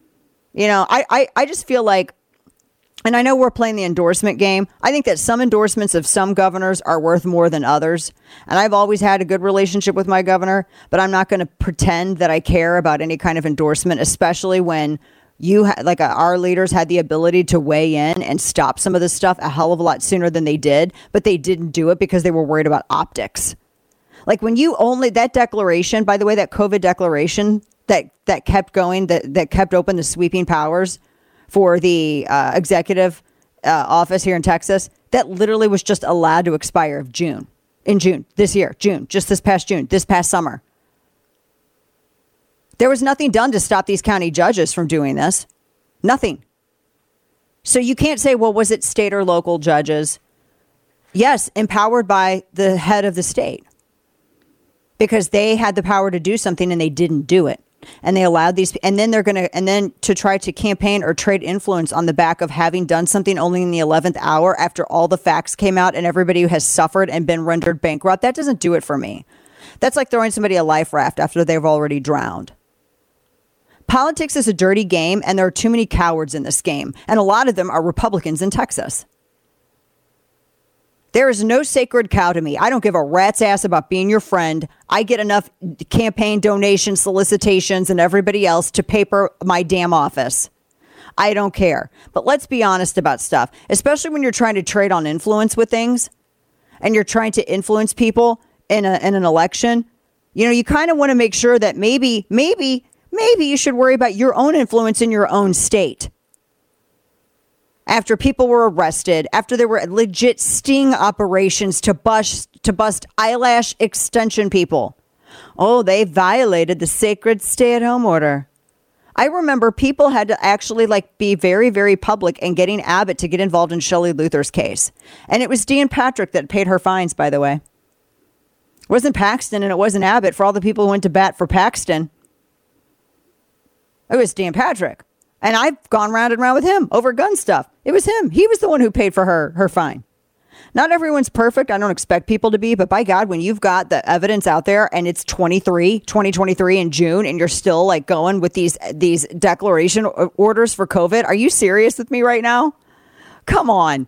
Speaker 1: I just feel like, and I know we're playing the endorsement game. I think that some endorsements of some governors are worth more than others. And I've always had a good relationship with my governor, but I'm not going to pretend that I care about any kind of endorsement, especially when our leaders had the ability to weigh in and stop some of this stuff a hell of a lot sooner than they did. But they didn't do it because they were worried about optics. Like when that declaration, by the way, that COVID declaration that kept going, that kept open the sweeping powers for the executive office here in Texas, that literally was just allowed to expire in June this year, just this past June, this past summer. There was nothing done to stop these county judges from doing this. Nothing. So you can't say, well, was it state or local judges? Yes, empowered by the head of the state because they had the power to do something and they didn't do it. And they allowed these, and then to try to campaign or trade influence on the back of having done something only in the 11th hour after all the facts came out and everybody who has suffered and been rendered bankrupt. That doesn't do it for me. That's like throwing somebody a life raft after they've already drowned. Politics is a dirty game, and there are too many cowards in this game. And a lot of them are Republicans in Texas. There is no sacred cow to me. I don't give a rat's ass about being your friend. I get enough campaign donations, solicitations, and everybody else to paper my damn office. I don't care. But let's be honest about stuff, especially when you're trying to trade on influence with things and you're trying to influence people in an election. You know, you kind of want to make sure that maybe you should worry about your own influence in your own state. After people were arrested, after there were legit sting operations to bust eyelash extension people. Oh, they violated the sacred stay-at-home order. I remember people had to actually be very, very public and getting Abbott to get involved in Shelley Luther's case. And it was Dan Patrick that paid her fines, by the way. It wasn't Paxton and it wasn't Abbott for all the people who went to bat for Paxton. It was Dan Patrick. And I've gone round and round with him over gun stuff. It was him. He was the one who paid for her fine. Not everyone's perfect. I don't expect people to be. But by God, when you've got the evidence out there and it's 2023 in June and you're still going with these declaration orders for COVID. Are you serious with me right now? Come on.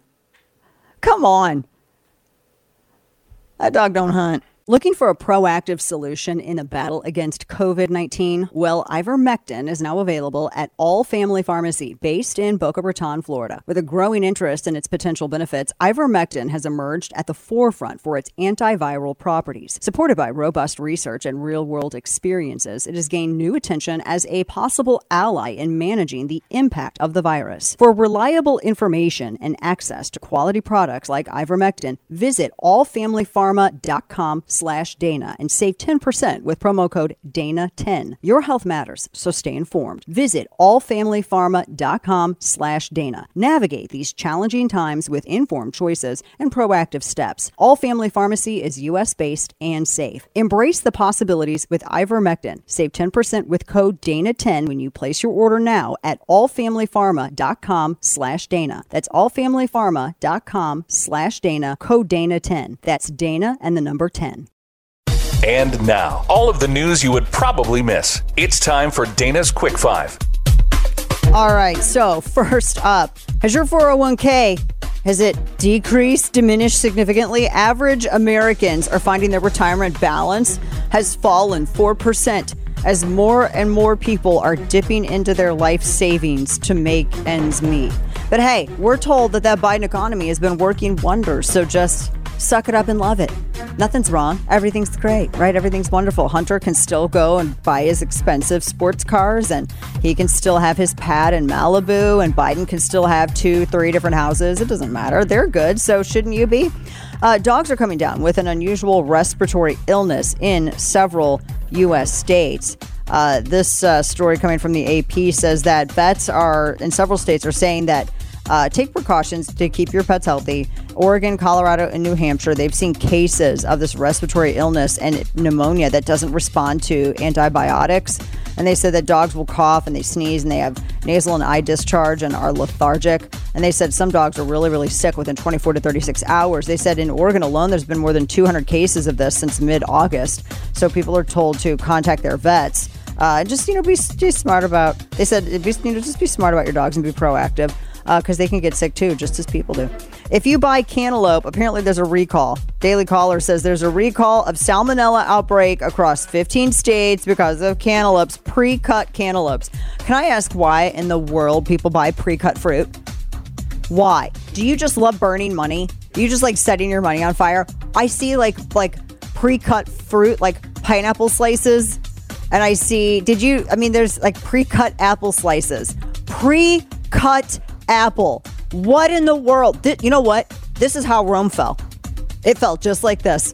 Speaker 1: That dog don't hunt.
Speaker 5: Looking for a proactive solution in a battle against COVID-19? Well, ivermectin is now available at All Family Pharmacy, based in Boca Raton, Florida. With a growing interest in its potential benefits, ivermectin has emerged at the forefront for its antiviral properties. Supported by robust research and real-world experiences, it has gained new attention as a possible ally in managing the impact of the virus. For reliable information and access to quality products like ivermectin, visit allfamilypharma.com/Dana and save 10% with promo code Dana10. Your health matters, so stay informed. Visit allfamilypharma.com/Dana. Navigate these challenging times with informed choices and proactive steps. All Family Pharmacy is U.S.-based and safe. Embrace the possibilities with ivermectin. Save 10% with code Dana10 when you place your order now at allfamilypharma.com/Dana. That's allfamilypharma.com/Dana, code Dana10. That's Dana and the number 10.
Speaker 11: And now, all of the news you would probably miss. It's time for Dana's Quick Five.
Speaker 1: All right, so first up, has your 401k, has it decreased, diminished significantly? Average Americans are finding their retirement balance has fallen 4% as more and more people are dipping into their life savings to make ends meet. But hey, we're told that Biden economy has been working wonders, so just suck it up and love it. Nothing's wrong. Everything's great, right? Everything's wonderful. Hunter can still go and buy his expensive sports cars, and he can still have his pad in Malibu, and Biden can still have 2-3 different houses. It doesn't matter. They're good, so shouldn't you be? Dogs are coming down with an unusual respiratory illness in several U.S. states. This story coming from the AP says that vets in several states are saying that take precautions to keep your pets healthy. Oregon, Colorado, and New Hampshire, they've seen cases of this respiratory illness and pneumonia that doesn't respond to antibiotics. And they said that dogs will cough and they sneeze and they have nasal and eye discharge and are lethargic. And they said some dogs are really, really sick within 24 to 36 hours. They said in Oregon alone, there's been more than 200 cases of this since mid-August. So people are told to contact their vets. Just be smart about, they said, just be smart about your dogs and be proactive. Because they can get sick too, just as people do. If you buy cantaloupe, apparently there's a recall. Daily Caller says there's a recall of salmonella outbreak across 15 states because of cantaloupes, pre-cut cantaloupes. Can I ask why in the world people buy pre-cut fruit? Why? Do you just love burning money? Do you just like setting your money on fire? I see like pre-cut fruit, like pineapple slices. And I see, there's like pre-cut apple slices. Pre-cut apple. What in the world? You know what? This is how Rome fell. It fell just like this.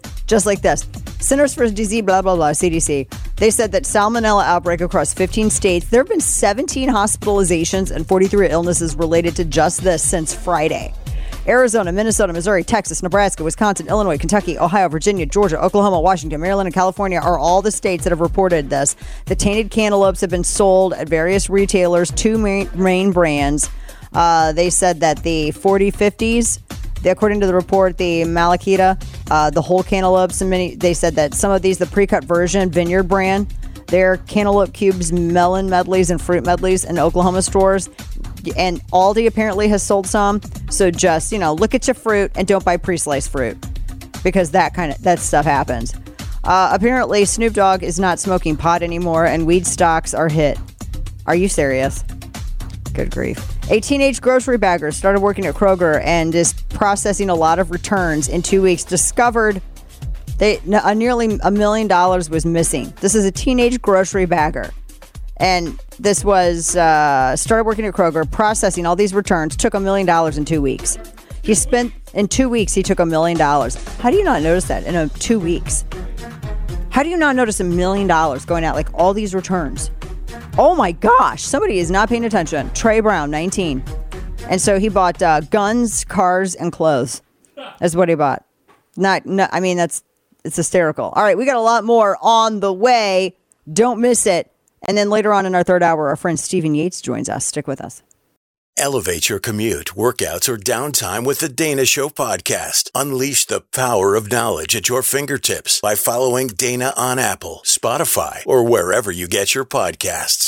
Speaker 1: Centers for Disease, blah, blah, blah, CDC. They said that salmonella outbreak across 15 states. There have been 17 hospitalizations and 43 illnesses related to just this since Friday. Arizona, Minnesota, Missouri, Texas, Nebraska, Wisconsin, Illinois, Kentucky, Ohio, Virginia, Georgia, Oklahoma, Washington, Maryland, and California are all the states that have reported this. The tainted cantaloupes have been sold at various retailers, two main brands. They said that the 40-50s, according to the report, the Malakita, the whole cantaloupes, and they said that some of these, the pre-cut version, Vineyard brand, their cantaloupe cubes, melon medleys, and fruit medleys in Oklahoma stores, And Aldi apparently has sold some. So just, look at your fruit and don't buy pre-sliced fruit because that stuff happens. Apparently, Snoop Dogg is not smoking pot anymore and weed stocks are hit. Are you serious? Good grief. A teenage grocery bagger started working at Kroger and is processing a lot of returns in 2 weeks. Discovered nearly $1 million was missing. This is a teenage grocery bagger. And this was started working at Kroger, processing all these returns, took $1 million in 2 weeks. In 2 weeks, he took $1 million. How do you not notice that in 2 weeks? How do you not notice $1 million going out, like all these returns? Oh my gosh, somebody is not paying attention. Trey Brown, 19. And so he bought guns, cars, and clothes. That's what he bought. It's hysterical. All right, we got a lot more on the way. Don't miss it. And then later on in our third hour, our friend Stephen Yates joins us. Stick with us.
Speaker 7: Elevate your commute, workouts, or downtime with the Dana Show podcast. Unleash the power of knowledge at your fingertips by following Dana on Apple, Spotify, or wherever you get your podcasts.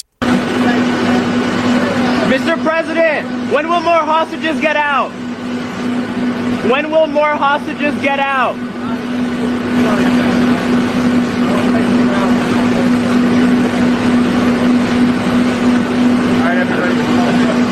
Speaker 12: Mr. President, when will more hostages get out? When will more hostages get out? All right, everybody.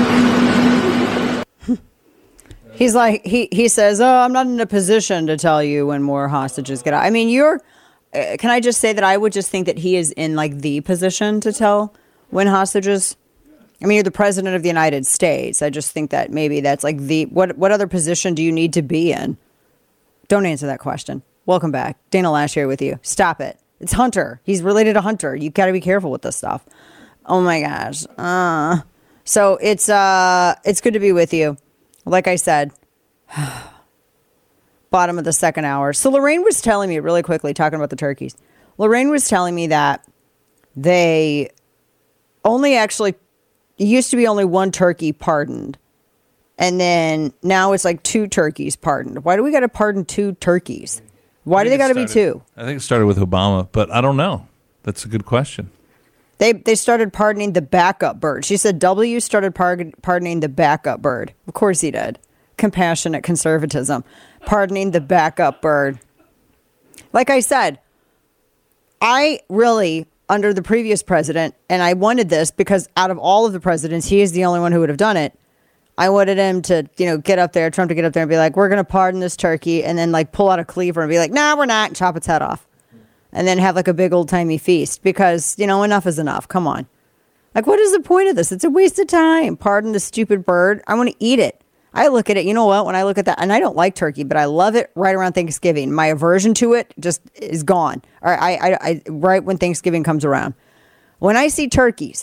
Speaker 1: He's like, he says, I'm not in a position to tell you when more hostages get out. I mean, can I just say that I would just think that he is in like the position to tell when hostages, I mean, you're the president of the United States. I just think that maybe that's like what other position do you need to be in? Don't answer that question. Welcome back. Dana Lash here with you. Stop it. It's Hunter. He's related to Hunter. You got to be careful with this stuff. Oh my gosh. So it's good to be with you. Like I said, bottom of the second hour. So Lorraine was telling me really quickly, talking about the turkeys. Lorraine was telling me that they only actually used to be only one turkey pardoned. And then now it's like 2 turkeys pardoned. Why do we got to pardon 2 turkeys? Why do they got to be 2?
Speaker 4: I think it started with Obama, but I don't know. That's a good question.
Speaker 1: They started pardoning the backup bird. She said W started pardoning the backup bird. Of course he did. Compassionate conservatism. Pardoning the backup bird. Like I said, I really, under the previous president, and I wanted this because out of all of the presidents, he is the only one who would have done it. I wanted him to, get up there, Trump to get up there and be like, we're going to pardon this turkey, and then like pull out a cleaver and be like, nah, we're not, and chop its head off. And then have like a big old timey feast because, enough is enough. Come on. Like, what is the point of this? It's a waste of time. Pardon the stupid bird. I want to eat it. I look at it. You know what? When I look at that, and I don't like turkey, but I love it right around Thanksgiving. My aversion to it just is gone. Or I right when Thanksgiving comes around. When I see turkeys,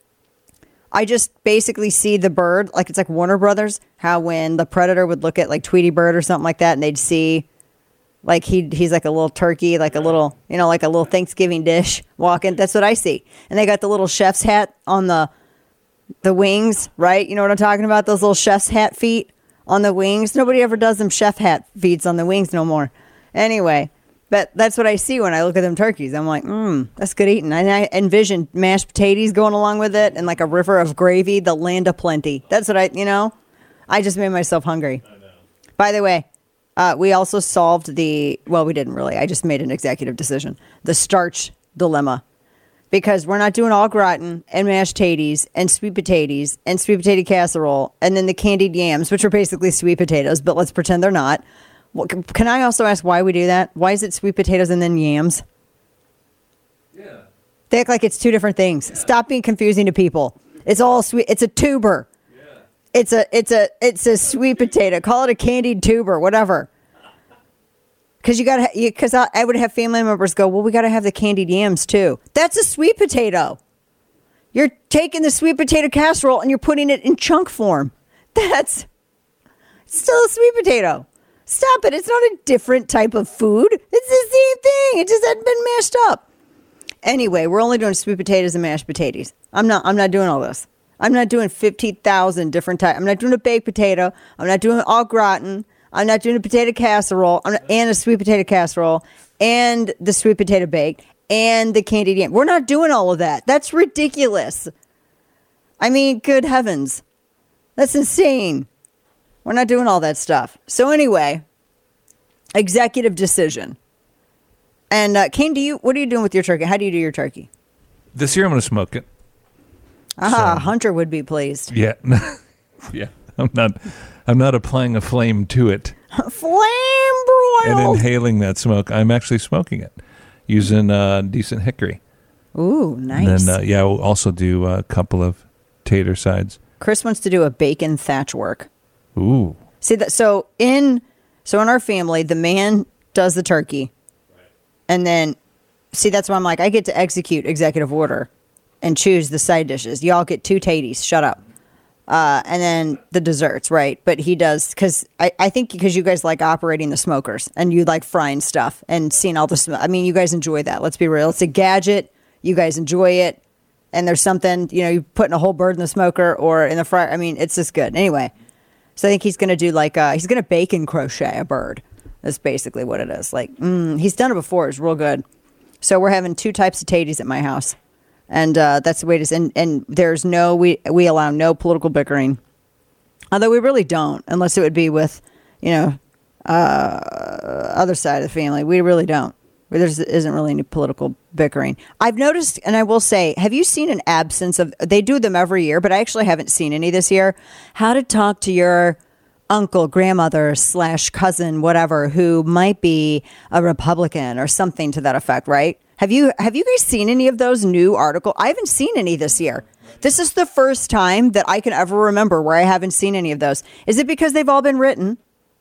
Speaker 1: I just basically see the bird. Like, it's like Warner Brothers. How when the Predator would look at like Tweety Bird or something like that, and they'd see like he's like a little turkey, like a little, like a little Thanksgiving dish walking. That's what I see. And they got the little chef's hat on the wings, right? You know what I'm talking about? Those little chef's hat feet on the wings. Nobody ever does them chef hat feet on the wings no more. Anyway, but that's what I see when I look at them turkeys. I'm like, that's good eating. And I envision mashed potatoes going along with it and like a river of gravy, the land of plenty. That's what I just made myself hungry. By the way, we also solved we didn't really. I just made an executive decision. The starch dilemma. Because we're not doing au gratin and mashed tatties and sweet potatoes and sweet potato casserole and then the candied yams, which are basically sweet potatoes, but let's pretend they're not. Can I also ask why we do that? Why is it sweet potatoes and then yams?
Speaker 9: Yeah.
Speaker 1: They act like it's 2 different things. Yeah. Stop being confusing to people. It's all sweet. It's a tuber. It's a sweet potato. Call it a candied tuber, whatever. Because I would have family members go, well, we got to have the candied yams too. That's a sweet potato. You're taking the sweet potato casserole and you're putting it in chunk form. That's still a sweet potato. Stop it. It's not a different type of food. It's the same thing. It just hadn't been mashed up. Anyway, we're only doing sweet potatoes and mashed potatoes. I'm not doing all this. I'm not doing 50,000 different types. I'm not doing a baked potato. I'm not doing au gratin. I'm not doing a potato casserole and a sweet potato casserole and the sweet potato baked and the candied yam. We're not doing all of that. That's ridiculous. I mean, good heavens. That's insane. We're not doing all that stuff. So anyway, executive decision. And Kane, what are you doing with your turkey? How do you do your turkey?
Speaker 4: This year I'm going to smoke it.
Speaker 1: Hunter would be pleased.
Speaker 4: Yeah. Yeah. I'm not applying a flame to it.
Speaker 1: Flame broiled.
Speaker 4: And inhaling that smoke. I'm actually smoking it using decent hickory.
Speaker 1: Ooh, nice.
Speaker 4: And then, we'll also do a couple of tater sides.
Speaker 1: Chris wants to do a bacon thatch work.
Speaker 4: Ooh.
Speaker 1: See that? So in our family, the man does the turkey. And then, see, that's why I'm like, I get to execute executive order and choose the side dishes. Y'all get 2 taties. Shut up. And then the desserts, right? But he does, because I think because you guys like operating the smokers and you like frying stuff and seeing all the I mean, you guys enjoy that. Let's be real. It's a gadget. You guys enjoy it. And there's something, you're putting a whole bird in the smoker or in the fryer. I mean, it's just good. Anyway, so I think he's going to do he's going to bake and crochet a bird. That's basically what it is. He's done it before. It's real good. So we're having 2 types of taties at my house. And that's the way it is. And there's we allow no political bickering. Although we really don't, unless it would be with, other side of the family. We really don't. There isn't really any political bickering. I've noticed, and I will say, have you seen an absence of, they do them every year, but I actually haven't seen any this year, how to talk to your uncle, grandmother / cousin, whatever, who might be a Republican or something to that effect, right? Have you guys seen any of those new articles? I haven't seen any this year. This is the first time that I can ever remember where I haven't seen any of those. Is it because they've all been written?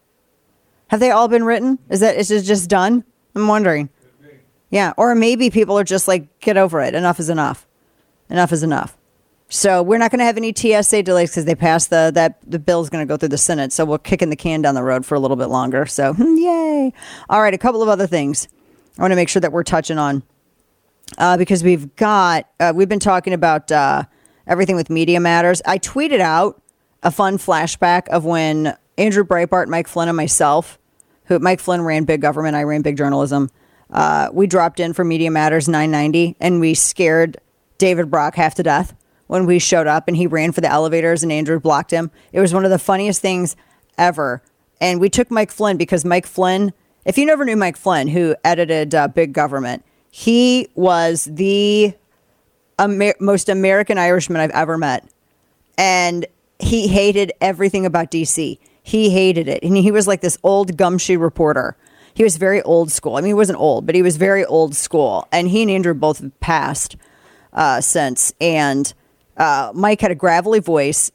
Speaker 1: Have they all been written? Is it just done? I'm wondering. Yeah, or maybe people are just like, get over it. Enough is enough. Enough is enough. So we're not going to have any TSA delays because they passed the bill's going to go through the Senate. So we're kicking the can down the road for a little bit longer. So yay. All right, a couple of other things I want to make sure that we're touching on because we've been talking about everything with Media Matters. I tweeted out a fun flashback of when Andrew Breitbart, Mike Flynn, and myself, Mike Flynn ran big government, I ran big journalism. We dropped in for Media Matters 990 and we scared David Brock half to death when we showed up and he ran for the elevators and Andrew blocked him. It was one of the funniest things ever. And we took Mike Flynn because Mike Flynn, if you never knew Mike Flynn, who edited Big Government, he was the most American Irishman I've ever met. And he hated everything about DC. He hated it. And he was like this old gumshoe reporter. He was very old school. I mean, he wasn't old, but he was very old school. And he and Andrew both passed since. And Mike had a gravelly voice.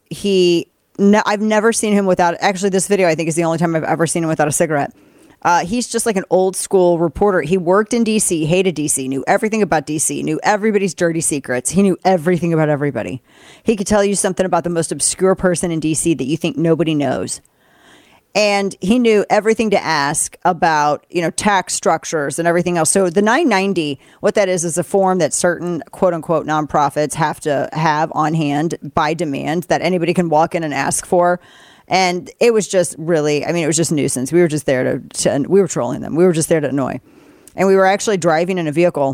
Speaker 1: I've never seen him without, actually this video I think is the only time I've ever seen him without a cigarette. He's just like an old school reporter. He worked in DC, hated DC, knew everything about DC, knew everybody's dirty secrets. He knew everything about everybody. He could tell you something about the most obscure person in DC that you think nobody knows. And he knew everything to ask about, tax structures and everything else. So the 990, what that is a form that certain quote unquote nonprofits have to have on hand by demand that anybody can walk in and ask for. And it was just really, it was just nuisance. We were just there we were trolling them. We were just there to annoy. And we were actually driving in a vehicle.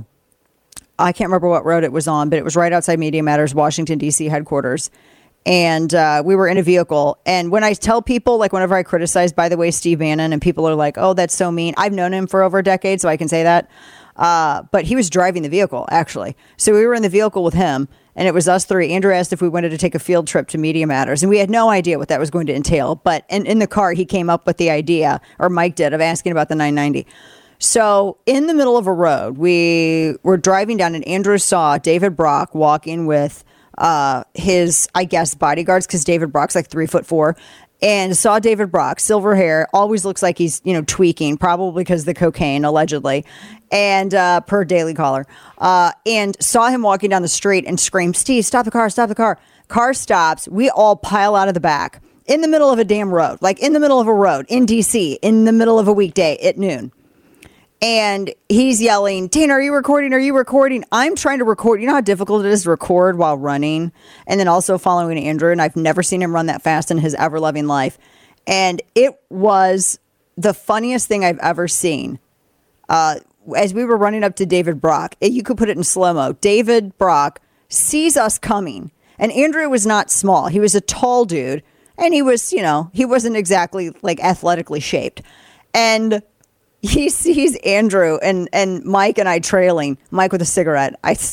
Speaker 1: I can't remember what road it was on, but it was right outside Media Matters, Washington, D.C. headquarters. And we were in a vehicle. And when I tell people, like whenever I criticize, by the way, Steve Bannon, and people are like, oh, that's so mean. I've known him for over a decade, so I can say that. But he was driving the vehicle, actually. So we were in the vehicle with him, and it was us 3. Andrew asked if we wanted to take a field trip to Media Matters, and we had no idea what that was going to entail. But in the car, he came up with the idea, or Mike did, of asking about the 990. So in the middle of a road, we were driving down, and Andrew saw David Brock walking with his, I guess, bodyguards, because David Brock's like 3'4", and saw David Brock, silver hair, always looks like he's, tweaking, probably because of the cocaine, allegedly, and per Daily Caller, and saw him walking down the street and screamed, Steve, stop the car, stop the car. Car stops. We all pile out of the back in the middle of a damn road, like in the middle of a road in DC, in the middle of a weekday at noon. And he's yelling, Dana, are you recording? Are you recording? I'm trying to record. You know how difficult it is to record while running and then also following Andrew. And I've never seen him run that fast in his ever-loving life. And it was the funniest thing I've ever seen. As we were running up to David Brock, you could put it in slow-mo. David Brock sees us coming And Andrew was not small. He was a tall dude. And he was, he wasn't exactly like athletically shaped. And he sees Andrew and Mike and I trailing, Mike with a cigarette,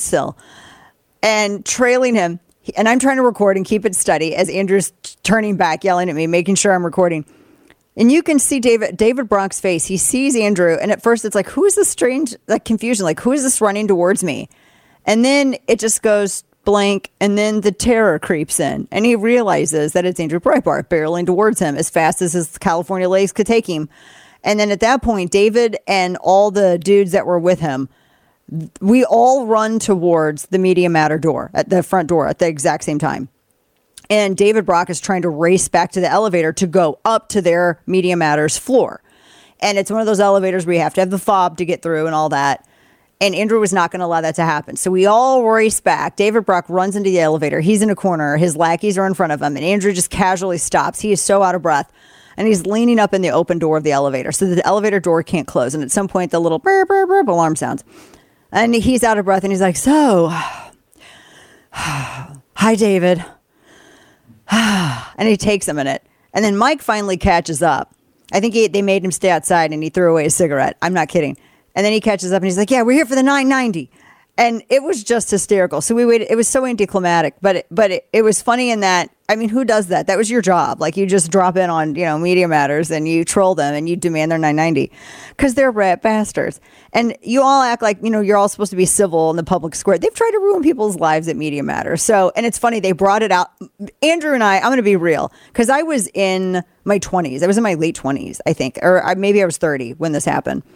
Speaker 1: and trailing him. And I'm trying to record and keep it steady as Andrew's turning back, yelling at me, making sure I'm recording. And you can see David Brock's face. He sees Andrew. And at first it's like, who is this strange, like confusion? Like, who is this running towards me? And then it just goes blank. And then the terror creeps in. And he realizes that it's Andrew Breitbart barreling towards him as fast as his California legs could take him. And then at that point, David and all the dudes that were with him, we all run towards the Media Matter door, at the front door at the exact same time. And David Brock is trying to race back to the elevator to go up to their Media Matters floor. And it's one of those elevators where you have to have the fob to get through and all that. And Andrew was not going to allow that to happen. So we all race back. David Brock runs into the elevator. He's in a corner. His lackeys are in front of him. And Andrew just casually stops. He is so out of breath. And he's leaning up in the open door of the elevator so that the elevator door can't close. And at some point, the little burp, burp, burp alarm sounds. And he's out of breath. And he's like, so, hi, David. And he takes a minute. And then Mike finally catches up. I think they made him stay outside and he threw away his cigarette. I'm not kidding. And then he catches up and he's like, yeah, we're here for the 990. And it was just hysterical. So we waited. It was so anticlimactic, but it was funny in that, I mean, who does that? That was your job. Like you just drop in on, Media Matters and you troll them and you demand their 990 because they're rat bastards. And you all act like, you're all supposed to be civil in the public square. They've tried to ruin people's lives at Media Matters. So, and it's funny, they brought it out. Andrew and I'm going to be real because I was in my 20s. I was in my late 20s, I think, or maybe I was 30 when this happened.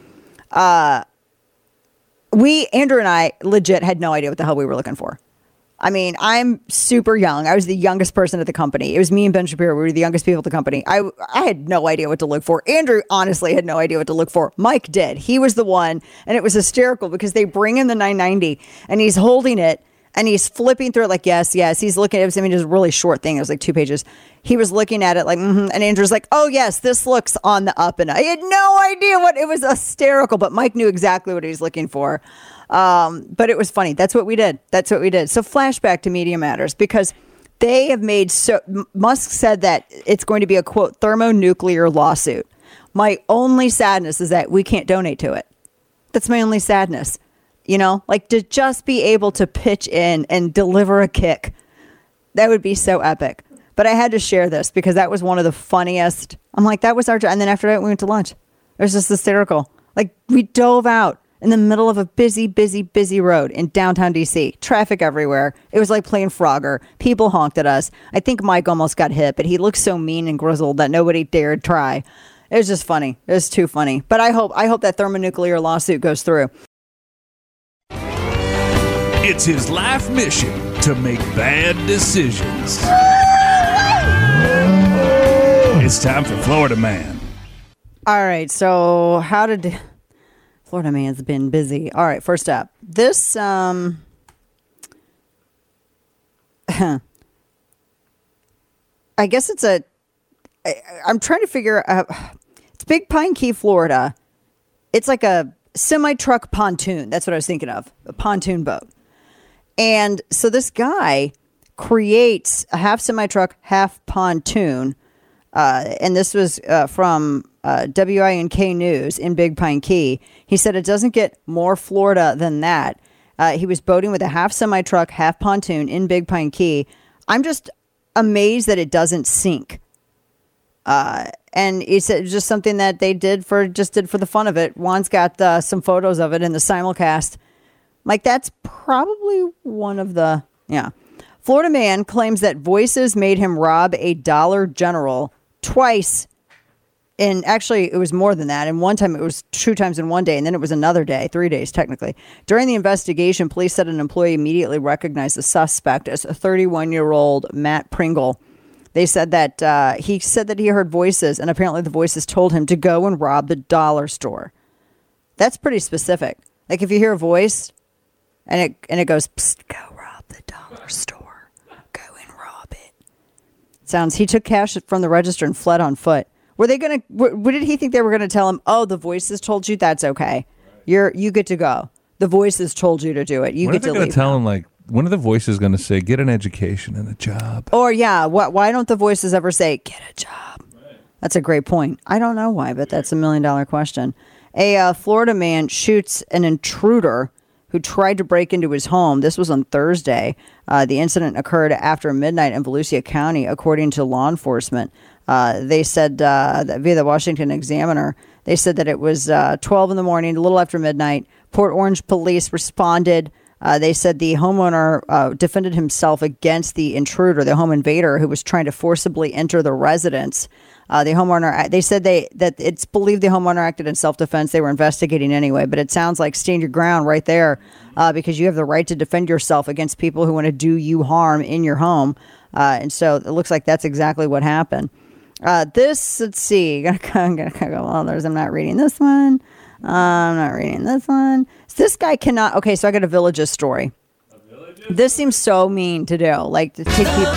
Speaker 1: Andrew and I legit had no idea what the hell we were looking for. I mean, I'm super young. I was the youngest person at the company. It was me and Ben Shapiro. We were the youngest people at the company. I had no idea what to look for. Andrew honestly had no idea what to look for. Mike did. He was the one. And it was hysterical because they bring in the 990 and he's holding it and he's flipping through it like, yes. He's looking at it. I mean, it was a really short thing. It was like 2 pages. He was looking at it like, and Andrew's like, oh, yes, this looks on the up and up. He had no idea what it was. Hysterical. But Mike knew exactly what he was looking for. But it was funny. That's what we did. So flashback to Media Matters because they have made Musk said that it's going to be a quote thermonuclear lawsuit. My only sadness is that we can't donate to it. That's my only sadness. Like to just be able to pitch in and deliver a kick. That would be so epic. But I had to share this because that was one of the funniest. I'm like, that was our job. And then after that, we went to lunch. It was just hysterical. Like we dove out in the middle of a busy road in downtown DC. Traffic everywhere. It was like playing Frogger. People honked at us. I think Mike almost got hit, but he looked so mean and grizzled that nobody dared try. It was just funny. It was too funny. But I hope that thermonuclear lawsuit goes through.
Speaker 13: It's his life mission to make bad decisions. It's time for Florida Man.
Speaker 1: All right, so Florida Man's been busy. All right, first up. This, I guess I'm trying to figure out, it's Big Pine Key, Florida. It's like a semi-truck pontoon. That's what I was thinking of, a pontoon boat. And so this guy creates a half semi-truck, half pontoon. And this was from WINK News in Big Pine Key. He said it doesn't get more Florida than that. He was boating with a half semi-truck, half pontoon in Big Pine Key. I'm just amazed that it doesn't sink. And he said it's just something that they did for the fun of it. Juan's got some photos of it in the simulcast. Like, that's probably one of the, yeah. Florida man claims that voices made him rob a Dollar General twice. And actually, it was more than that. And one time it was 2 times in one day. And then it was another day, 3 days technically. During the investigation, police said an employee immediately recognized the suspect as a 31-year-old Matt Pringle. They said that he heard voices, and apparently the voices told him to go and rob the dollar store. That's pretty specific. Like if you hear a voice and it goes, psst, go rob the dollar store. Go and rob it. Sounds he took cash from the register and fled on foot. Were they going to, what did he think they were going to tell him? Oh, the voices told you that's okay. You get to go. The voices told you to do it. You get to leave.
Speaker 4: What are they going to tell him, like, one of the voices going to say, get an education and a job?
Speaker 1: Or, yeah, why don't the voices ever say, get a job? Right. That's a great point. I don't know why, but that's $1 million question. A Florida man shoots an intruder who tried to break into his home. This was on Thursday. The incident occurred after midnight in Volusia County, according to law enforcement. They said that via the Washington Examiner, they said that it was 12 in the morning, a little after midnight. Port Orange police responded. They said the homeowner defended himself against the intruder, the home invader, who was trying to forcibly enter the residence. The homeowner, they said that it's believed the homeowner acted in self-defense. They were investigating anyway, but it sounds like stand your ground right there, because you have the right to defend yourself against people who want to do you harm in your home. And so it looks like that's exactly what happened. Let's see. I'm gonna go others. I'm not reading this one. I'm not reading this one. This guy cannot. Okay, so I got a Villages story. This seems so mean to do. Like to take people.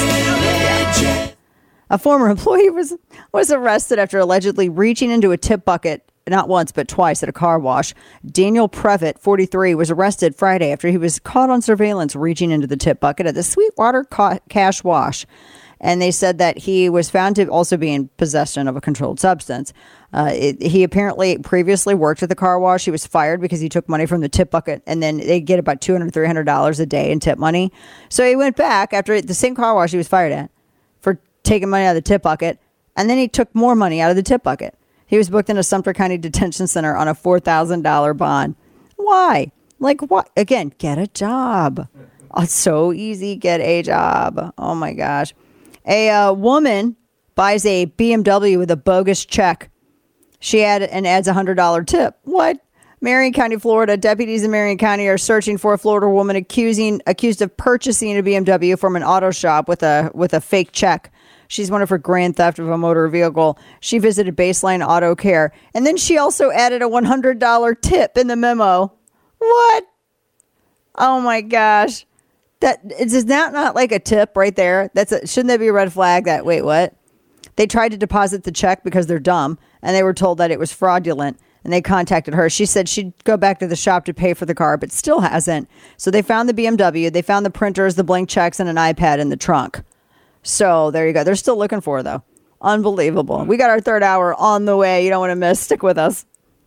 Speaker 1: A former employee was arrested after allegedly reaching into a tip bucket not once but twice at a car wash. Daniel Previtt, 43, was arrested Friday after he was caught on surveillance reaching into the tip bucket at the Sweetwater Cash Wash. And they said that he was found to also be in possession of a controlled substance. He apparently previously worked at the car wash. He was fired because he took money from the tip bucket, and then they get about $200, $300 a day in tip money. So he went back after the same car wash he was fired at for taking money out of the tip bucket, and then he took more money out of the tip bucket. He was booked in a Sumter County Detention Center on a $4,000 bond. Why? Like what? Again, get a job. Oh, it's so easy. Get a job. Oh my gosh. A woman buys a BMW with a bogus check. She adds a $100 tip. What? Marion County, Florida. Deputies in Marion County are searching for a Florida woman accused of purchasing a BMW from an auto shop with a fake check. She's wanted for grand theft of a motor vehicle. She visited Baseline Auto Care, and then she also added a $100 tip in the memo. What? Oh my gosh. Is that not like a tip right there? Shouldn't that be a red flag? Wait, what? They tried to deposit the check because they're dumb, and they were told that it was fraudulent, and they contacted her. She said she'd go back to the shop to pay for the car, but still hasn't. So they found the BMW, they found the printers, the blank checks, and an iPad in the trunk. So there you go. They're still looking for her, though. Unbelievable. We got our third hour on the way. You don't want to miss. Stick with us.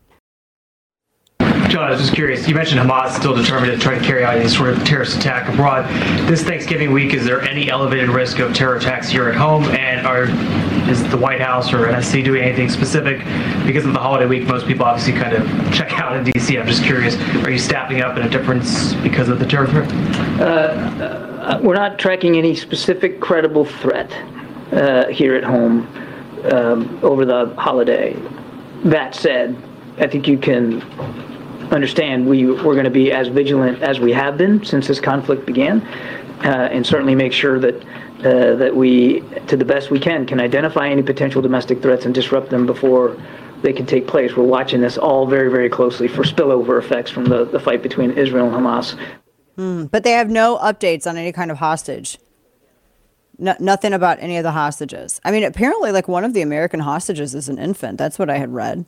Speaker 14: John, I was just curious. You mentioned Hamas is still determined to try to carry out any sort of terrorist attack abroad. This Thanksgiving week, is there any elevated risk of terror attacks here at home? And is the White House or NSC doing anything specific? Because of the holiday week, most people obviously kind of check out in D.C. I'm just curious, are you staffing up in a difference because of the terror threat?
Speaker 15: We're not tracking any specific credible threat here at home over the holiday. That said, I think you can understand we're going to be as vigilant as we have been since this conflict began, and certainly make sure that we, to the best we can identify any potential domestic threats and disrupt them before they can take place. We're watching this all very, very closely for spillover effects from the fight between Israel and Hamas.
Speaker 1: But they have no updates on any kind of hostage. Nothing about any of the hostages. I mean, apparently, like one of the American hostages is an infant. That's what I had read.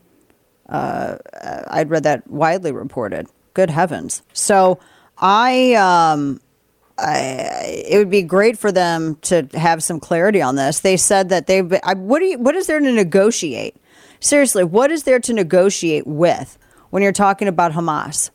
Speaker 1: I'd read that widely reported. Good heavens! So it would be great for them to have some clarity on this. They said that what is there to negotiate? Seriously, what is there to negotiate with when you're talking about Hamas?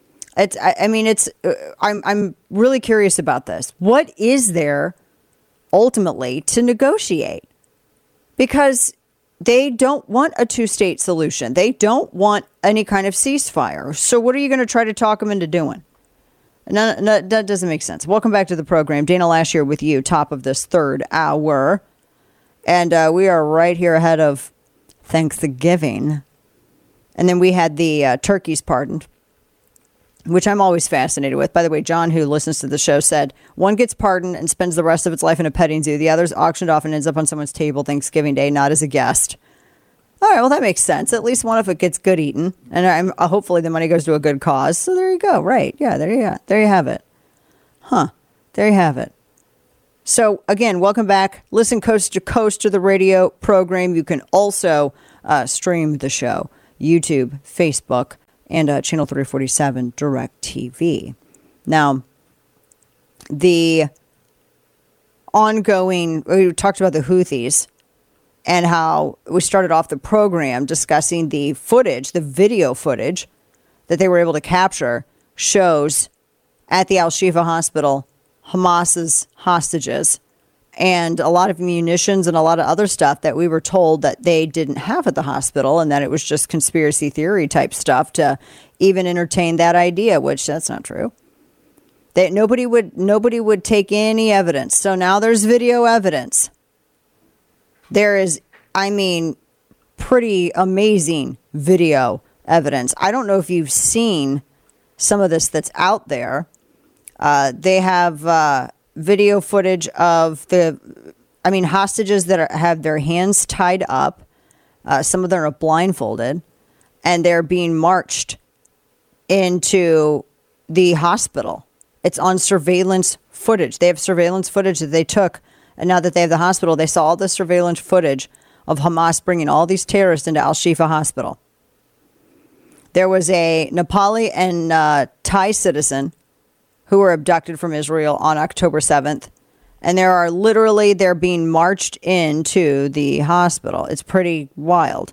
Speaker 1: I'm really curious about this. What is there ultimately to negotiate? Because they don't want a two-state solution. They don't want any kind of ceasefire. So what are you going to try to talk them into doing? No, that doesn't make sense. Welcome back to the program. Dana Lash here with you, top of this third hour. And we are right here ahead of Thanksgiving. And then we had the turkeys pardoned, which I'm always fascinated with. By the way, John, who listens to the show, said one gets pardoned and spends the rest of its life in a petting zoo. The other's auctioned off and ends up on someone's table Thanksgiving Day, not as a guest. All right, well, that makes sense. At least one of it gets good eaten. And hopefully the money goes to a good cause. So there you go. Right. Yeah, there you have it. Huh. There you have it. So, again, welcome back. Listen coast to coast to the radio program. You can also stream the show, YouTube, Facebook, and Channel 347 DirecTV. Now, the ongoing, we talked about the Houthis and how we started off the program discussing the footage, the video footage that they were able to capture shows at the Al-Shifa hospital, Hamas's hostages, and a lot of munitions and a lot of other stuff that we were told that they didn't have at the hospital, and that it was just conspiracy theory type stuff to even entertain that idea, which that's not true. That nobody would take any evidence. So now there's video evidence. There is, pretty amazing video evidence. I don't know if you've seen some of this that's out there. They have video footage of hostages that have their hands tied up. Some of them are blindfolded, and they're being marched into the hospital. It's on surveillance footage. They have surveillance footage that they took, and now that they have the hospital, they saw all the surveillance footage of Hamas bringing all these terrorists into Al-Shifa hospital. There was a Nepali and Thai citizen who were abducted from Israel on October 7th. And they're being marched into the hospital. It's pretty wild.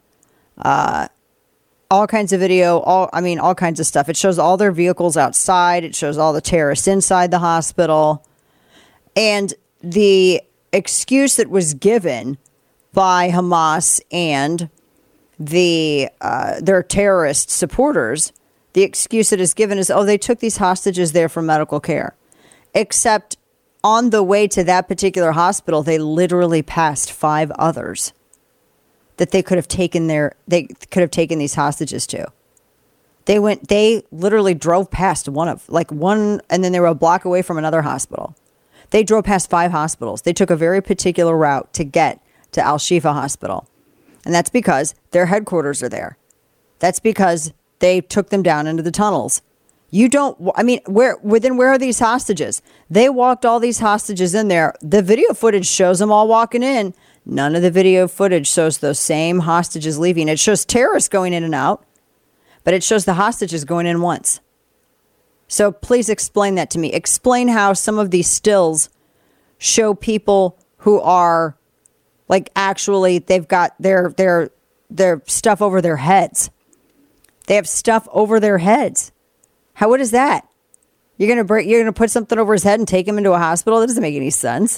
Speaker 1: All kinds of video, all kinds of stuff. It shows all their vehicles outside. It shows all the terrorists inside the hospital. And the excuse that was given by Hamas and their terrorist supporters, the excuse that is given is, they took these hostages there for medical care. Except on the way to that particular hospital, they literally passed 5 others that they could have taken these hostages to. They literally drove past one, and then they were a block away from another hospital. They drove past 5 hospitals. They took a very particular route to get to Al-Shifa hospital. And that's because their headquarters are there. That's because they took them down into the tunnels. Where are these hostages? They walked all these hostages in there. The video footage shows them all walking in. None of the video footage shows those same hostages leaving. It shows terrorists going in and out, but it shows the hostages going in once. So please explain that to me. Explain how some of these stills show people who are actually they've got their stuff over their heads. They have stuff over their heads. What is that? You're gonna put something over his head and take him into a hospital? That doesn't make any sense.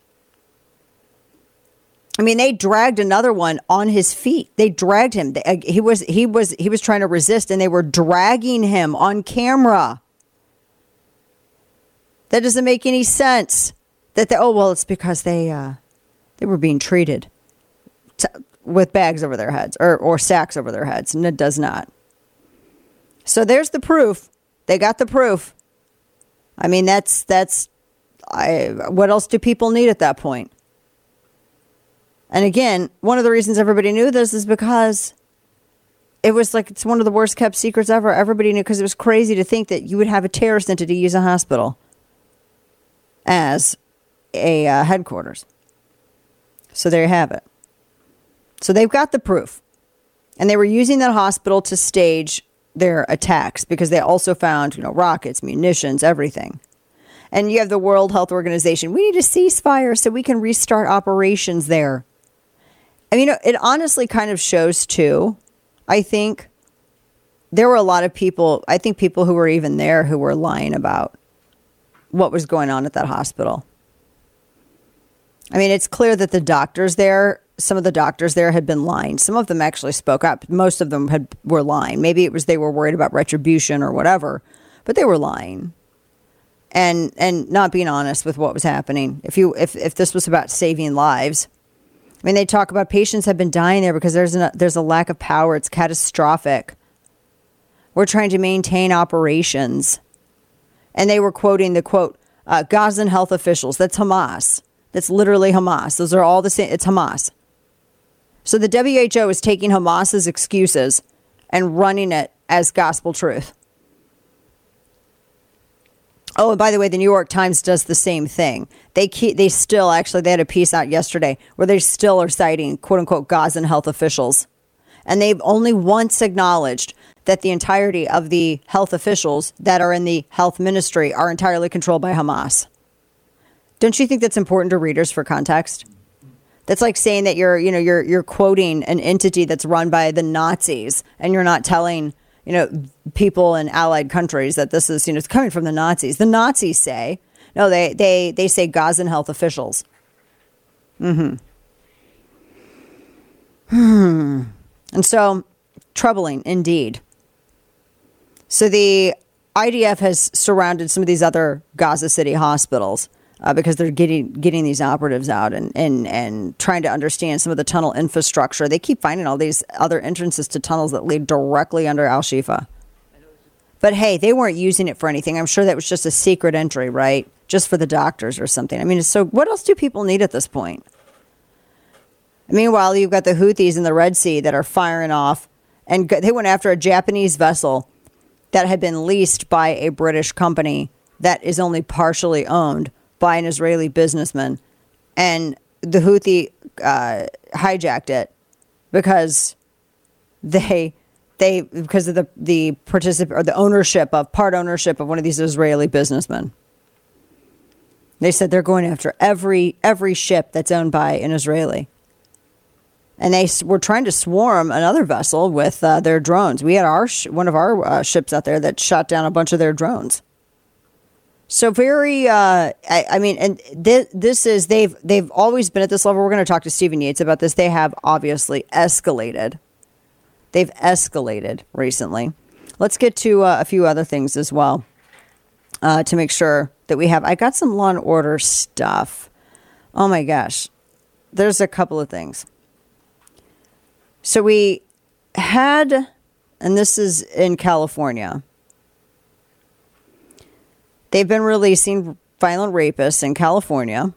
Speaker 1: They dragged another one on his feet. They dragged him. He was trying to resist, and they were dragging him on camera. That doesn't make any sense. It's because they were being treated with bags over their heads or sacks over their heads, and it does not. So there's the proof. They got the proof. What else do people need at that point? And again, one of the reasons everybody knew this is because it's one of the worst kept secrets ever. Everybody knew because it was crazy to think that you would have a terrorist entity use a hospital as a headquarters. So there you have it. So they've got the proof. And they were using that hospital to stage their attacks because they also found, rockets, munitions, everything. And you have the World Health Organization. We need a ceasefire so we can restart operations there. It honestly kind of shows too. I think there were a lot of people, people who were even there who were lying about what was going on at that hospital. It's clear that the doctors there, some of the doctors there had been lying. Some of them actually spoke up. Most of them were lying. Maybe it was they were worried about retribution or whatever, but they were lying and not being honest with what was happening. If this was about saving lives, they talk about patients have been dying there because there's a lack of power. It's catastrophic. We're trying to maintain operations. And they were quoting the quote, Gazan health officials. That's Hamas. That's literally Hamas. Those are all the same. It's Hamas. So the WHO is taking Hamas's excuses and running it as gospel truth. Oh, and by the way, the New York Times does the same thing. They had a piece out yesterday where they still are citing quote unquote Gazan health officials. And they've only once acknowledged that the entirety of the health officials that are in the health ministry are entirely controlled by Hamas. Don't you think that's important to readers for context? That's like saying that you're quoting an entity that's run by the Nazis, and you're not telling, people in allied countries that this is, it's coming from the Nazis. The Nazis say, no, they say Gazan health officials. And so, troubling indeed. So the IDF has surrounded some of these other Gaza City hospitals because they're getting these operatives out and trying to understand some of the tunnel infrastructure. They keep finding all these other entrances to tunnels that lead directly under Al-Shifa. But hey, they weren't using it for anything. I'm sure that was just a secret entry, right? Just for the doctors or something. I mean, so what else do people need at this point? Meanwhile, you've got the Houthis in the Red Sea that are firing off, and they went after a Japanese vessel that had been leased by a British company that is only partially owned by an Israeli businessman. And the Houthi hijacked it because because of the ownership of one of these Israeli businessmen. They said they're going after every ship that's owned by an Israeli. And they were trying to swarm another vessel with their drones. We had one of our ships out there that shot down a bunch of their drones. So very, this is, they've always been at this level. We're going to talk to Stephen Yates about this. They have obviously escalated. They've escalated recently. Let's get to a few other things as well to make sure that we have. I got some Law and Order stuff. Oh my gosh. There's a couple of things. So we had, and this is in California, they've been releasing violent rapists in California.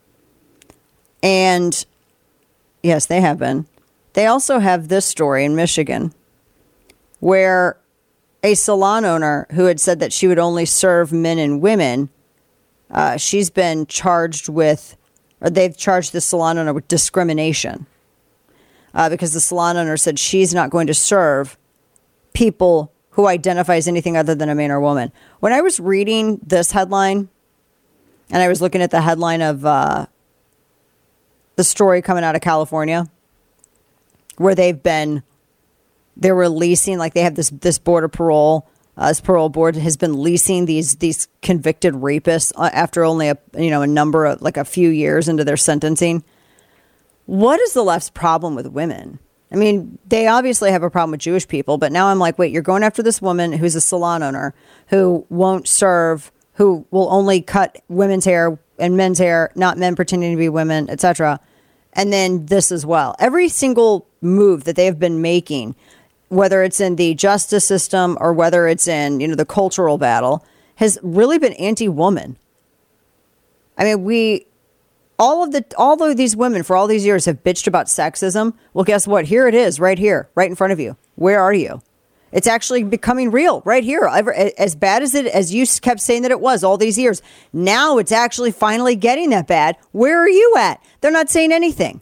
Speaker 1: And yes, they have been. They also have this story in Michigan where a salon owner who had said that she would only serve men and women, she's been charged with, or they've charged the salon owner with discrimination. Because the salon owner said she's not going to serve people who identify as anything other than a man or woman. When I was reading this headline, and I was looking at the headline of the story coming out of California, where they're releasing, like they have this border parole, this parole board has been leasing these convicted rapists after only a number of, like a few years into their sentencing. What is the left's problem with women? I mean, they obviously have a problem with Jewish people, but now I'm like, wait, you're going after this woman who's a salon owner who won't serve, who will only cut women's hair and men's hair, not men pretending to be women, etc. And then this as well. Every single move that they have been making, whether it's in the justice system or whether it's in, the cultural battle, has really been anti-woman. I mean, all of these women for all these years have bitched about sexism. Well, guess what? Here it is, right here, right in front of you. Where are you? It's actually becoming real right here. As bad as you kept saying that it was all these years. Now it's actually finally getting that bad. Where are you at? They're not saying anything.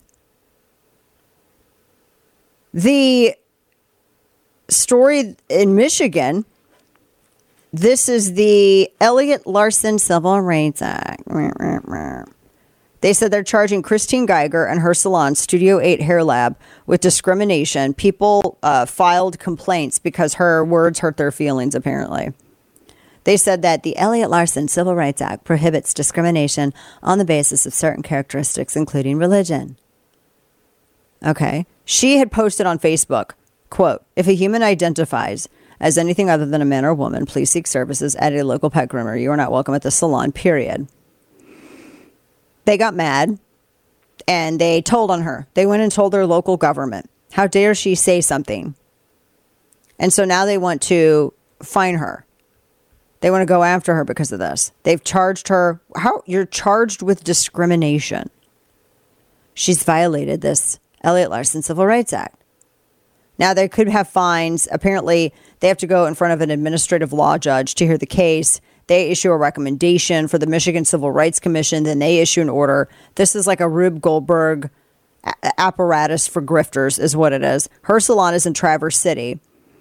Speaker 1: The story in Michigan, this is the Elliot Larson Civil Rights Act. They said they're charging Christine Geiger and her salon, Studio 8 Hair Lab, with discrimination. People filed complaints because her words hurt their feelings, apparently. They said that the Elliot Larson Civil Rights Act prohibits discrimination on the basis of certain characteristics, including religion. Okay. She had posted on Facebook, quote, if a human identifies as anything other than a man or woman, please seek services at a local pet groomer. You are not welcome at the salon, period. They got mad and they told on her. They went and told their local government. How dare she say something? And so now they want to fine her. They want to go after her because of this. They've charged her. You're charged with discrimination. She's violated this Elliot Larson Civil Rights Act. Now, they could have fines. Apparently, they have to go in front of an administrative law judge to hear the case. They issue a recommendation for the Michigan Civil Rights Commission. Then they issue an order. This is like a Rube Goldberg apparatus for grifters is what it is. Her salon is in Traverse City,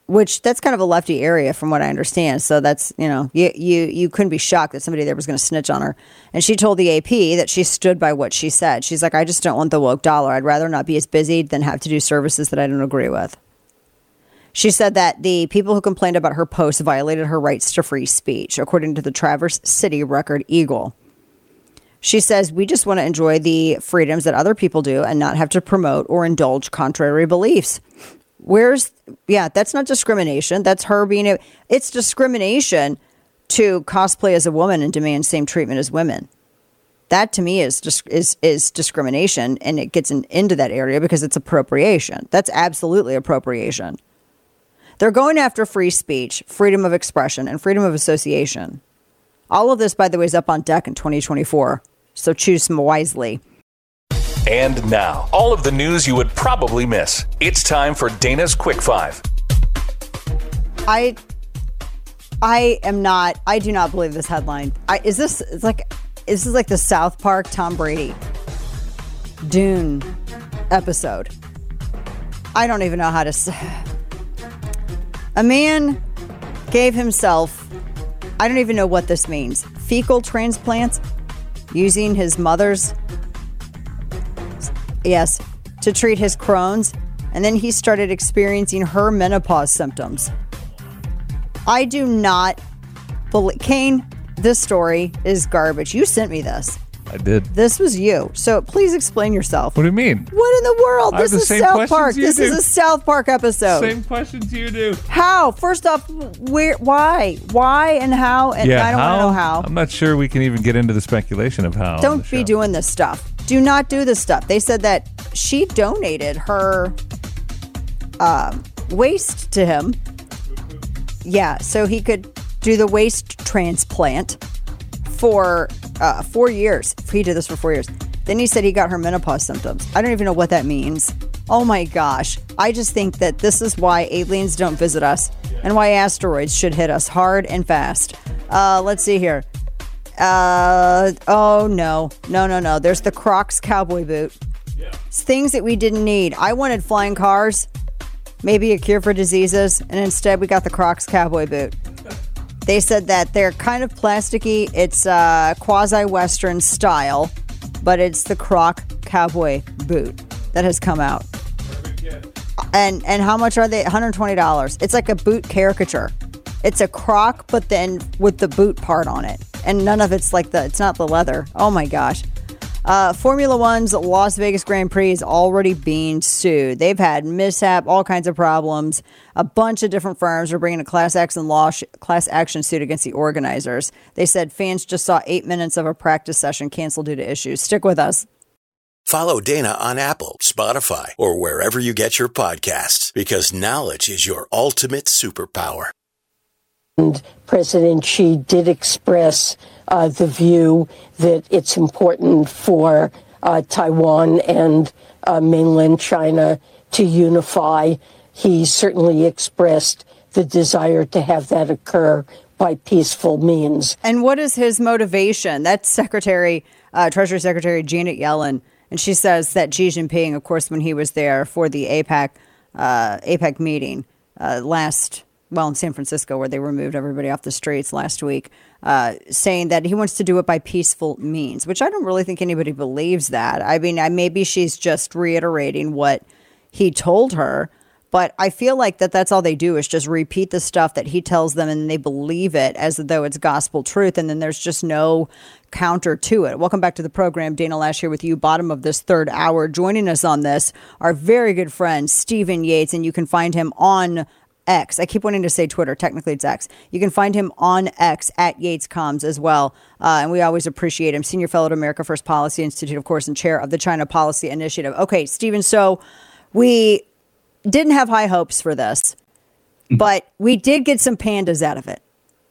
Speaker 1: which that's kind of a lefty area from what I understand. So that's, you couldn't be shocked that somebody there was going to snitch on her. And she told the AP that she stood by what she said. She's like, I just don't want the woke dollar. I'd rather not be as busy than have to do services that I don't agree with. She said that the people who complained about her post violated her rights to free speech, according to the Traverse City Record Eagle. She says, we just want to enjoy the freedoms that other people do and not have to promote or indulge contrary beliefs. That's not discrimination. That's her being it's discrimination to cosplay as a woman and demand same treatment as women. That to me is discrimination, and it gets into that area because it's appropriation. That's absolutely appropriation. They're going after free speech, freedom of expression, and freedom of association. All of this, by the way, is up on deck in 2024. So choose wisely.
Speaker 11: And now, all of the news you would probably miss. It's time for Dana's Quick Five.
Speaker 1: I do not believe this headline. Is this like the South Park Tom Brady Dune episode? I don't even know how to say. A man gave himself, I don't even know what this means, fecal transplants using his mother's, to treat his Crohn's, and then he started experiencing her menopause symptoms. I do not believe, Kane, this story is garbage. You sent me this.
Speaker 4: I did.
Speaker 1: This was you. So please explain yourself.
Speaker 4: What do you mean?
Speaker 1: What in the world? This is South Park. This is a South Park episode.
Speaker 4: Same questions you do.
Speaker 1: How? First off, why? Why and how? And I don't want to know how.
Speaker 4: I'm not sure we can even get into the speculation of how.
Speaker 1: Don't be doing this stuff. Do not do this stuff. They said that she donated her waste to him. Yeah, so he could do the waste transplant for 4 years. He did this for 4 years. Then he said he got her menopause symptoms. I don't even know what that means. Oh my gosh. I just think that this is why aliens don't visit us and why asteroids should hit us hard and fast. Let's see here. Oh no. No. There's the Crocs cowboy boot. It's things that we didn't need. I wanted flying cars, maybe a cure for diseases, and instead we got the Crocs cowboy boot. They said that they're kind of plasticky. It's quasi-Western style, but it's the Croc cowboy boot that has come out. And how much are they? $120. It's like a boot caricature. It's a Croc, but then with the boot part on it. And none of it's like it's not the leather. Oh my gosh. Formula One's Las Vegas Grand Prix is already being sued. They've had mishap, all kinds of problems. A bunch of different firms are bringing a class action suit against the organizers. They said fans just saw 8 minutes of a practice session canceled due to issues. Stick with us.
Speaker 7: Follow Dana on Apple, Spotify, or wherever you get your podcasts, because knowledge is your ultimate superpower.
Speaker 16: And President Xi did express the view that it's important for Taiwan and mainland China to unify. He certainly expressed the desire to have that occur by peaceful means.
Speaker 1: And what is his motivation? That's Treasury Secretary Janet Yellen. And she says that Xi Jinping, of course, when he was there for the APEC meeting in San Francisco, where they removed everybody off the streets last week, saying that he wants to do it by peaceful means, which I don't really think anybody believes that. I mean, maybe she's just reiterating what he told her, but I feel like that's all they do is just repeat the stuff that he tells them, and they believe it as though it's gospel truth, and then there's just no counter to it. Welcome back to the program. Dana Lash here with you, bottom of this third hour. Joining us on this, our very good friend, Stephen Yates, and you can find him on X. I keep wanting to say Twitter. Technically, it's X. You can find him on X at YatesComms as well. And we always appreciate him. Senior Fellow at America First Policy Institute, of course, and chair of the China Policy Initiative. Okay, Stephen, so we didn't have high hopes for this, but we did get some pandas out of it.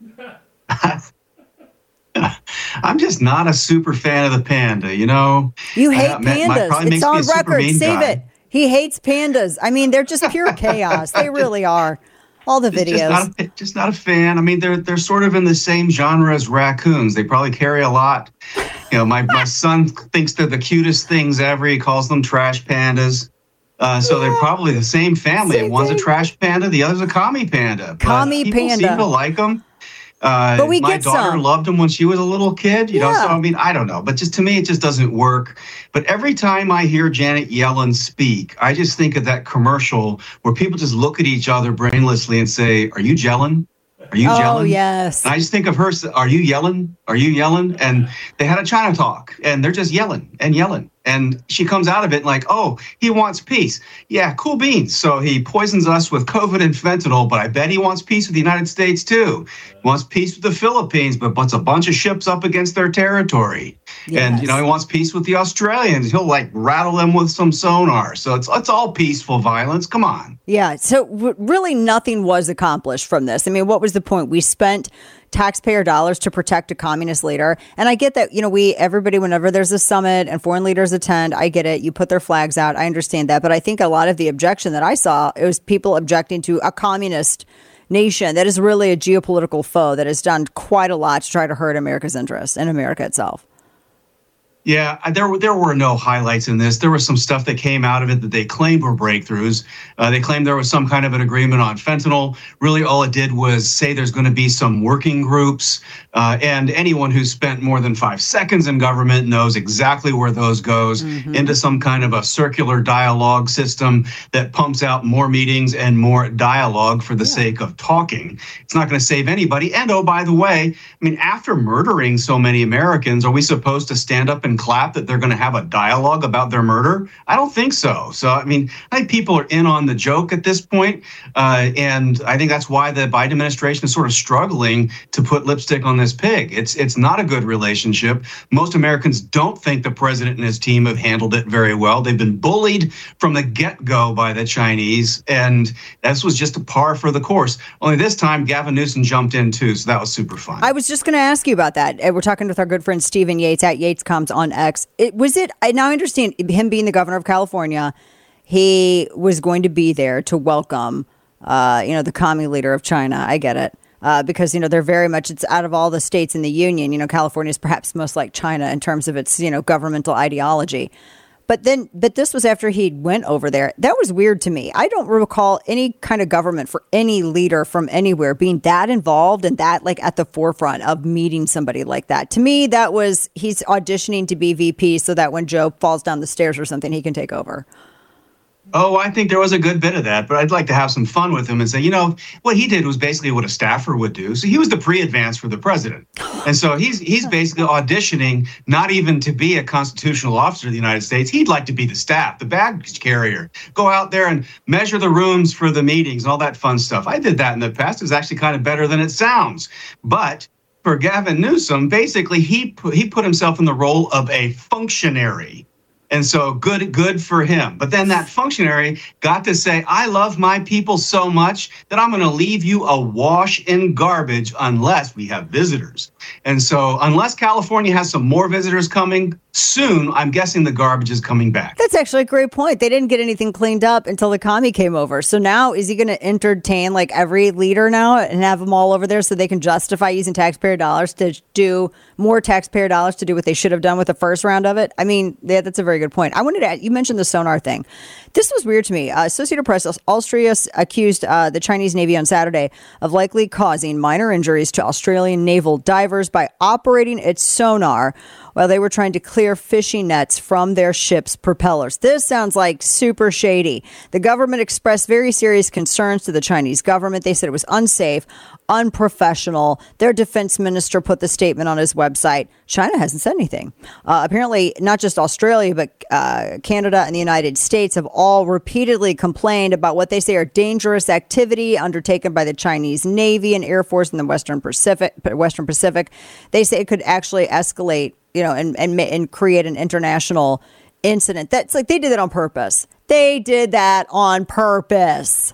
Speaker 17: I'm just not a super fan of the panda, you know.
Speaker 1: You hate pandas. It's on record. Save it. He hates pandas. I mean, they're just pure chaos. They really are. All the videos.
Speaker 17: Just not a fan. I mean, they're sort of in the same genre as raccoons. They probably carry a lot. You know, my son thinks they're the cutest things ever. He calls them trash pandas. So they're probably the same family. One's a trash panda, the other's a commie panda.
Speaker 1: Commie
Speaker 17: people
Speaker 1: panda.
Speaker 17: Seem to like them.
Speaker 1: But we
Speaker 17: my
Speaker 1: get
Speaker 17: daughter
Speaker 1: some.
Speaker 17: loved him when she was a little kid, you know,
Speaker 1: Yeah.
Speaker 17: so I mean, I don't know, but just to me, it just doesn't work. But every time I hear Janet Yellen speak, I just think of that commercial where people just look at each other brainlessly and say, "Are you gelling? Are you gelling?"
Speaker 1: Oh, yes.
Speaker 17: And I just think of her, "Are you yelling? Are you yelling?" And they had a China talk, and they're just yelling and yelling. And she comes out of it like, "Oh, he wants peace." Yeah, cool beans. So he poisons us with COVID and fentanyl, but I bet he wants peace with the United States too. He wants peace with the Philippines, but puts a bunch of ships up against their territory. And, you know, he wants peace with the Australians. He'll like rattle them with some sonar. So it's all peaceful violence. Come on.
Speaker 1: Yeah. So really nothing was accomplished from this. I mean, what was the point? We spent taxpayer dollars to protect a communist leader. And I get that, you know, everybody, whenever there's a summit and foreign leaders attend, I get it. You put their flags out. I understand that. But I think a lot of the objection that I saw, it was people objecting to a communist nation that is really a geopolitical foe that has done quite a lot to try to hurt America's interests and America itself.
Speaker 17: Yeah, there were no highlights in this. There was some stuff that came out of it that they claimed were breakthroughs. They claimed there was some kind of an agreement on fentanyl. Really, all it did was say there's going to be some working groups. And anyone who's spent more than 5 seconds in government knows exactly where those goes, into some kind of a circular dialogue system that pumps out more meetings and more dialogue for the sake of talking. It's not going to save anybody. And oh, by the way, I mean, after murdering so many Americans, are we supposed to stand up and clap that they're going to have a dialogue about their murder? I don't think so. So, I mean, I think people are in on the joke at this point. And I think that's why the Biden administration is sort of struggling to put lipstick on this pig. It's not a good relationship. Most Americans don't think the president and his team have handled it very well. They've been bullied from the get-go by the Chinese. And this was just a par for the course. Only this time, Gavin Newsom jumped in too. So that was super fun.
Speaker 1: I was just going to ask you about that. We're talking with our good friend Stephen Yates at YatesComs on X. I now understand him being the governor of California. He was going to be there to welcome, the commie leader of China. I get it. Because, they're very much, it's out of all the states in the union, California is perhaps most like China in terms of its, governmental ideology. But this was after he went over there. That was weird to me. I don't recall any kind of government for any leader from anywhere being that involved and that like at the forefront of meeting somebody like that. To me, that was, he's auditioning to be VP so that when Joe falls down the stairs or something, he can take over.
Speaker 17: Oh, I think there was a good bit of that, but I'd like to have some fun with him and say, what he did was basically what a staffer would do. So he was the pre-advance for the president. And so he's basically auditioning not even to be a constitutional officer of the United States. He'd like to be the staff, the baggage carrier, go out there and measure the rooms for the meetings and all that fun stuff. I did that in the past. It was actually kind of better than it sounds. But for Gavin Newsom, basically he put himself in the role of a functionary. And so good for him. But then that functionary got to say, I love my people so much that I'm going to leave you awash in garbage unless we have visitors. And so unless California has some more visitors coming soon, I'm guessing the garbage is coming back.
Speaker 1: That's actually a great point. They didn't get anything cleaned up until the commie came over. So now is he going to entertain like every leader now and have them all over there so they can justify using taxpayer dollars to do more taxpayer dollars to do what they should have done with the first round of it? I mean, yeah, that's a very good point. I wanted to add, you mentioned the sonar thing. This was weird to me. Associated Press, Austria accused the Chinese Navy on Saturday of likely causing minor injuries to Australian naval divers by operating its sonar while they were trying to clear fishing nets from their ship's propellers. This sounds like super shady. The government expressed very serious concerns to the Chinese government. They said it was unsafe, unprofessional. Their defense minister put the statement on his website. China hasn't said anything. Apparently, not just Australia, but Canada and the United States have all repeatedly complained about what they say are dangerous activity undertaken by the Chinese Navy and Air Force in the Western Pacific. They say it could actually escalate, and create an international incident. That's like they did that on purpose. They did that on purpose.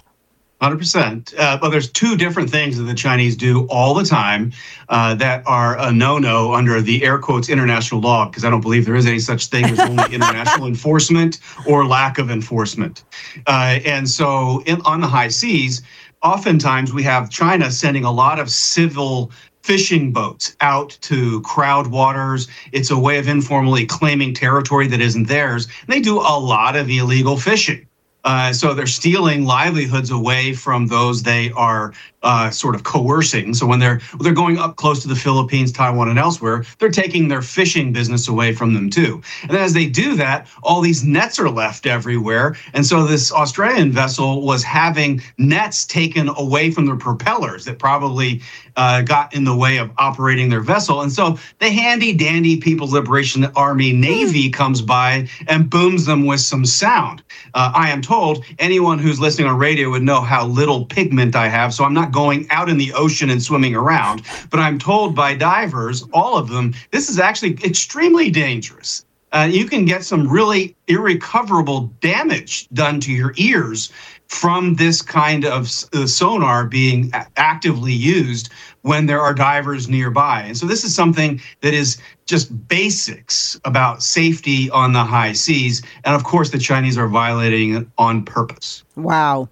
Speaker 17: 100%. Well, there's two different things that the Chinese do all the time that are a no-no under the air quotes international law, because I don't believe there is any such thing. There's only international enforcement or lack of enforcement. And so on the high seas, oftentimes we have China sending a lot of civil fishing boats out to crowd waters. It's a way of informally claiming territory that isn't theirs. And they do a lot of illegal fishing. So they're stealing livelihoods away from those they are sort of coercing. So when they're going up close to the Philippines, Taiwan, and elsewhere, they're taking their fishing business away from them too. And then as they do that, all these nets are left everywhere. And so this Australian vessel was having nets taken away from their propellers that probably got in the way of operating their vessel. And so the handy-dandy People's Liberation Army Navy comes by and booms them with some sound. I am told anyone who's listening on radio would know how little pigment I have, so I'm not going out in the ocean and swimming around. But I'm told by divers, all of them, this is actually extremely dangerous. You can get some really irrecoverable damage done to your ears from this kind of sonar being actively used when there are divers nearby. And so this is something that is just basics about safety on the high seas. And of course, the Chinese are violating it on purpose.
Speaker 1: Wow.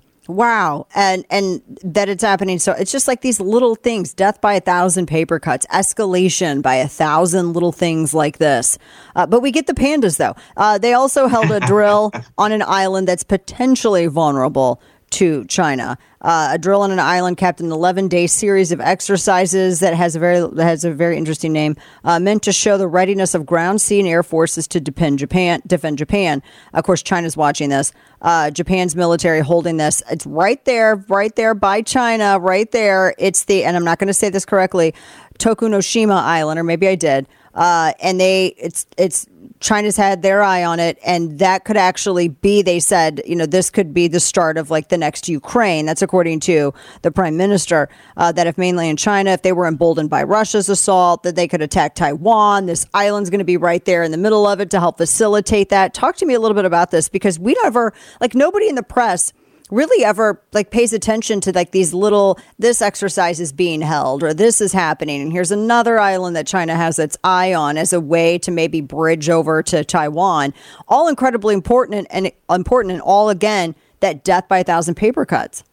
Speaker 1: And that it's happening. So it's just like these little things, death by 1,000 paper cuts, escalation by 1,000 little things like this. But we get the pandas, though. They also held a drill on an island that's potentially vulnerable to China. A drill on an island capped an 11-day series of exercises that has a very interesting name, meant to show the readiness of ground, sea, and air forces to defend Japan. Of course, China's watching this. Japan's military holding this. It's right there by China, right there. It's and I'm not going to say this correctly, Tokunoshima Island, or maybe I did. And it's China's had their eye on it, and that could actually be, they said, this could be the start of like the next Ukraine. That's according to the prime minister, that if mainland China, if they were emboldened by Russia's assault, that they could attack Taiwan. This island's going to be right there in the middle of it to help facilitate that. Talk to me a little bit about this, because we never, nobody in the press really ever pays attention to this exercise is being held, or this is happening, and here's another island that China has its eye on as a way to maybe bridge over to Taiwan. All incredibly important and all, again, that death by 1,000 paper cuts.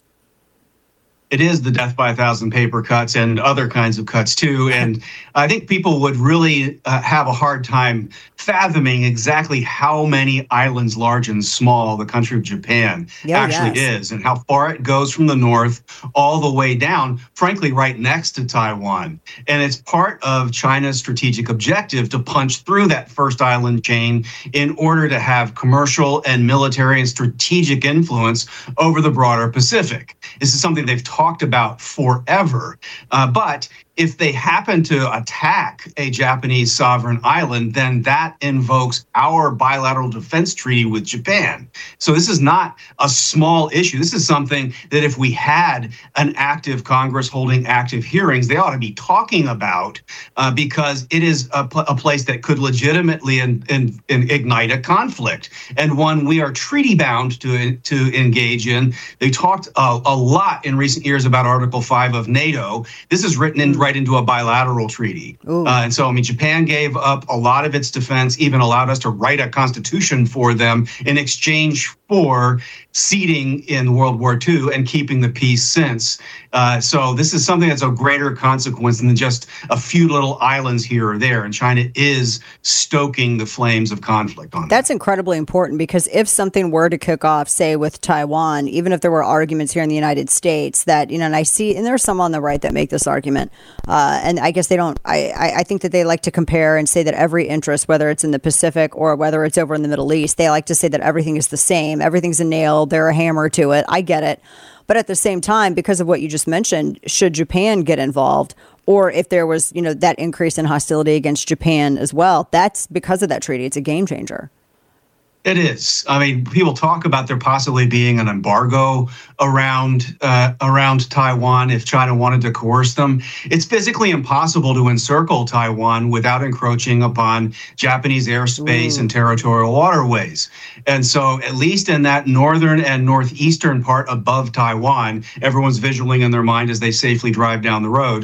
Speaker 17: It is the death by 1,000 paper cuts and other kinds of cuts too. And I think people would really have a hard time fathoming exactly how many islands, large and small, the country of Japan is, and how far it goes from the north all the way down, frankly, right next to Taiwan. And it's part of China's strategic objective to punch through that first island chain in order to have commercial and military and strategic influence over the broader Pacific. This is something they've talked about forever. But if they happen to attack a Japanese sovereign island, then that invokes our bilateral defense treaty with Japan. So this is not a small issue. This is something that if we had an active Congress holding active hearings, they ought to be talking about, because it is a place that could legitimately ignite a conflict, and one we are treaty bound to engage in. They talked a lot in recent years about Article 5 of NATO. This is written right into a bilateral treaty. And so, Japan gave up a lot of its defense, even allowed us to write a constitution for them in exchange for ceding in World War II and keeping the peace since. So this is something that's of greater consequence than just a few little islands here or there. And China is stoking the flames of conflict on them.
Speaker 1: That's incredibly important, because if something were to kick off, say with Taiwan, even if there were arguments here in the United States that, and I see, and there's some on the right that make this argument, and I guess they don't, I think that they like to compare and say that every interest, whether it's in the Pacific or whether it's over in the Middle East, they like to say that everything is the same. Everything's a nail. They're a hammer to it. I get it. But at the same time, because of what you just mentioned, should Japan get involved, or if there was, that increase in hostility against Japan as well, that's because of that treaty. It's a game changer.
Speaker 17: It is. People talk about there possibly being an embargo around Taiwan if China wanted to coerce them. It's physically impossible to encircle Taiwan without encroaching upon Japanese airspace and territorial waterways. And so, at least in that northern and northeastern part above Taiwan, everyone's visualing in their mind as they safely drive down the road.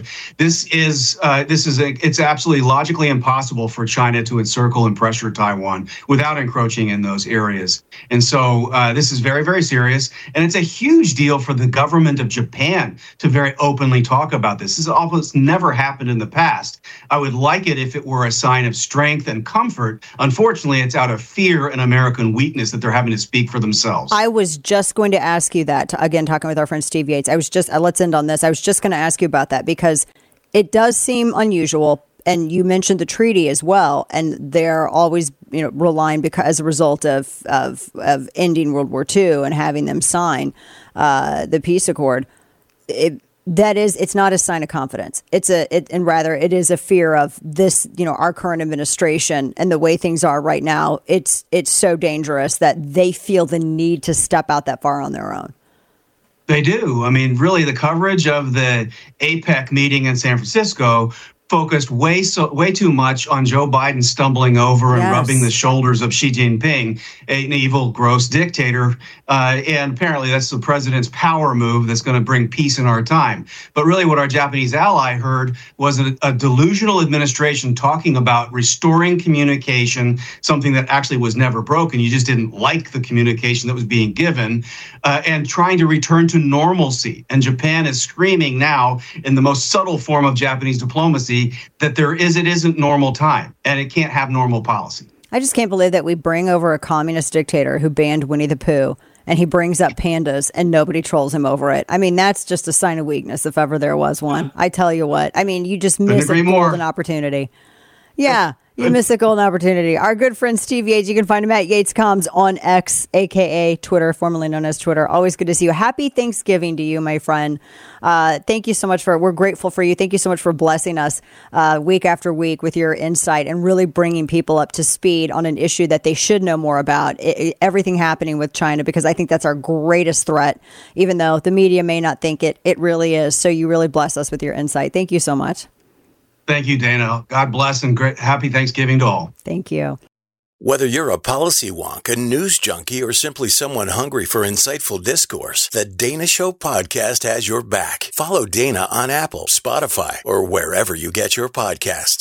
Speaker 17: It's absolutely logically impossible for China to encircle and pressure Taiwan without encroaching in those areas. And so this is very, very serious. And it's a huge deal for the government of Japan to very openly talk about this. This has almost never happened in the past. I would like it if it were a sign of strength and comfort. Unfortunately, it's out of fear and American weakness that they're having to speak for themselves.
Speaker 1: I was just going to ask you that, again, talking with our friend Steve Yates. Let's end on this. I was just going to ask you about that because it does seem unusual. And you mentioned the treaty as well, and they're always, relying as a result of ending World War II and having them sign the peace accord. It's not a sign of confidence. Rather it is a fear of this, our current administration and the way things are right now. It's so dangerous that they feel the need to step out that far on their own.
Speaker 17: They do. I mean, really, the coverage of the APEC meeting in San Francisco focused way too much on Joe Biden stumbling over and rubbing the shoulders of Xi Jinping, an evil, gross dictator. And apparently that's the president's power move that's going to bring peace in our time. But really what our Japanese ally heard was a delusional administration talking about restoring communication, something that actually was never broken. You just didn't like the communication that was being given, and trying to return to normalcy. And Japan is screaming now in the most subtle form of Japanese diplomacy that it isn't normal time and it can't have normal policy.
Speaker 1: I just can't believe that we bring over a communist dictator who banned Winnie the Pooh and he brings up pandas and nobody trolls him over it. I mean, that's just a sign of weakness if ever there was one. I tell you what. I mean, you just miss a golden opportunity. Yeah. You miss a golden opportunity. Our good friend Steve Yates, you can find him at YatesComms on X, a.k.a. Twitter, formerly known as Twitter. Always good to see you. Happy Thanksgiving to you, my friend. Thank you so much we're grateful for you. Thank you so much for blessing us week after week with your insight and really bringing people up to speed on an issue that they should know more about, everything happening with China, because I think that's our greatest threat, even though the media may not think it really is. So you really bless us with your insight. Thank you so much.
Speaker 17: Thank you, Dana. God bless and happy Thanksgiving to all.
Speaker 1: Thank you.
Speaker 7: Whether you're a policy wonk, a news junkie, or simply someone hungry for insightful discourse, the Dana Show podcast has your back. Follow Dana on Apple, Spotify, or wherever you get your podcasts.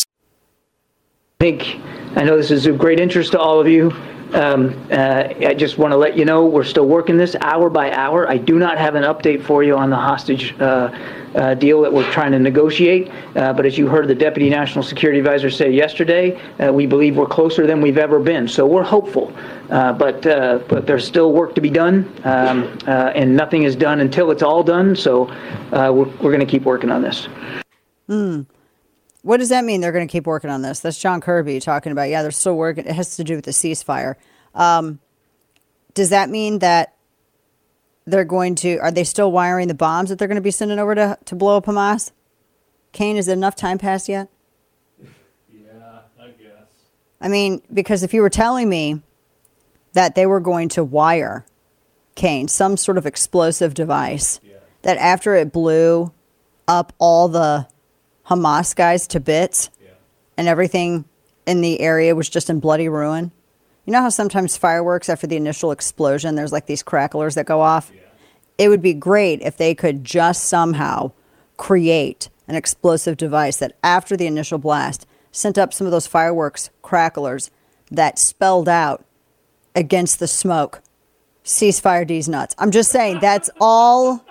Speaker 15: I know this is of great interest to all of you. I just want to let you know we're still working this hour by hour. I do not have an update for you on the hostage deal that we're trying to negotiate. But as you heard the Deputy National Security Advisor say yesterday, we believe we're closer than we've ever been. So we're hopeful. But there's still work to be done. And nothing is done until it's all done. So we're going to keep working on this.
Speaker 1: What does that mean? They're going to keep working on this. That's John Kirby talking about. Yeah, they're still working. It has to do with the ceasefire. Does that mean that they're going to? Are they still wiring the bombs that they're going to be sending over to blow up Hamas? Kane, is enough time passed yet?
Speaker 9: Yeah, I guess.
Speaker 1: I mean, because if you were telling me that they were going to wire, Kane, some sort of explosive device, that after it blew up all the Hamas guys to bits, and everything in the area was just in bloody ruin. You know how sometimes fireworks, after the initial explosion, there's like these cracklers that go off? It would be great if they could just somehow create an explosive device that after the initial blast sent up some of those fireworks cracklers that spelled out against the smoke, ceasefire D's nuts. I'm just saying, that's all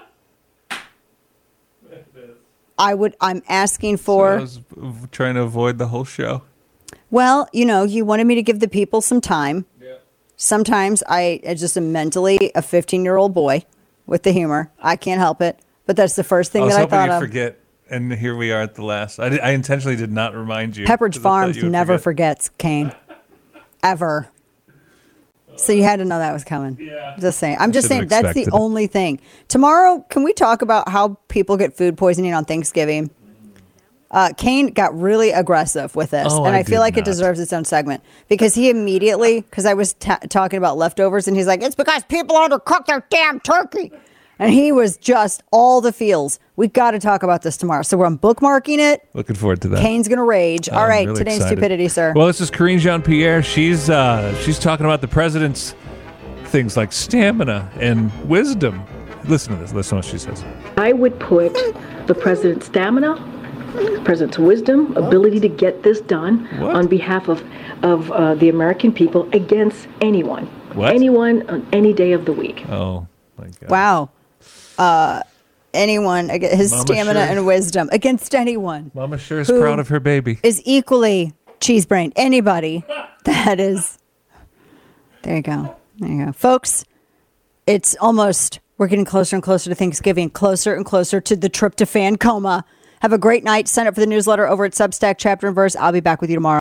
Speaker 1: I'm asking for.
Speaker 4: So I was trying to avoid the whole show.
Speaker 1: Well, you wanted me to give the people some time. Yeah. Sometimes I just am mentally a 15-year-old boy with the humor. I can't help it. But that's the first thing that I thought of.
Speaker 4: I was hoping you'd forget, and here we are at the last. I intentionally did not remind you.
Speaker 1: Pepperidge Farms never forgets, Kane. Ever. So you had to know that was coming. Yeah. Just saying. I'm just saying that's the only thing. Tomorrow, can we talk about how people get food poisoning on Thanksgiving? Kane got really aggressive with this, and I feel like it deserves its own segment because he immediately, because I was talking about leftovers, and he's like, it's because people undercook their damn turkey. And he was just all the feels. We got to talk about this tomorrow. So I'm bookmarking it.
Speaker 4: Looking forward to that.
Speaker 1: Kane's going to rage. All right, really today's excited. Stupidity, sir.
Speaker 4: Well, this is Karine Jean-Pierre. She's talking about the president's things like stamina and wisdom. Listen to this. Listen to what she says.
Speaker 18: I would put the president's stamina President's wisdom, ability to get this done on behalf of the American people against anyone. Anyone on any day of the week.
Speaker 4: Oh, my God.
Speaker 1: Wow. Anyone, his Mama stamina and wisdom against anyone.
Speaker 4: Mama sure is proud of her baby.
Speaker 1: Is equally cheese-brained. Anybody that is. There you go. There you go. Folks, it's almost, we're getting closer and closer to Thanksgiving, closer and closer to the tryptophan coma. Have a great night. Sign up for the newsletter over at Substack, Chapter and Verse. I'll be back with you tomorrow.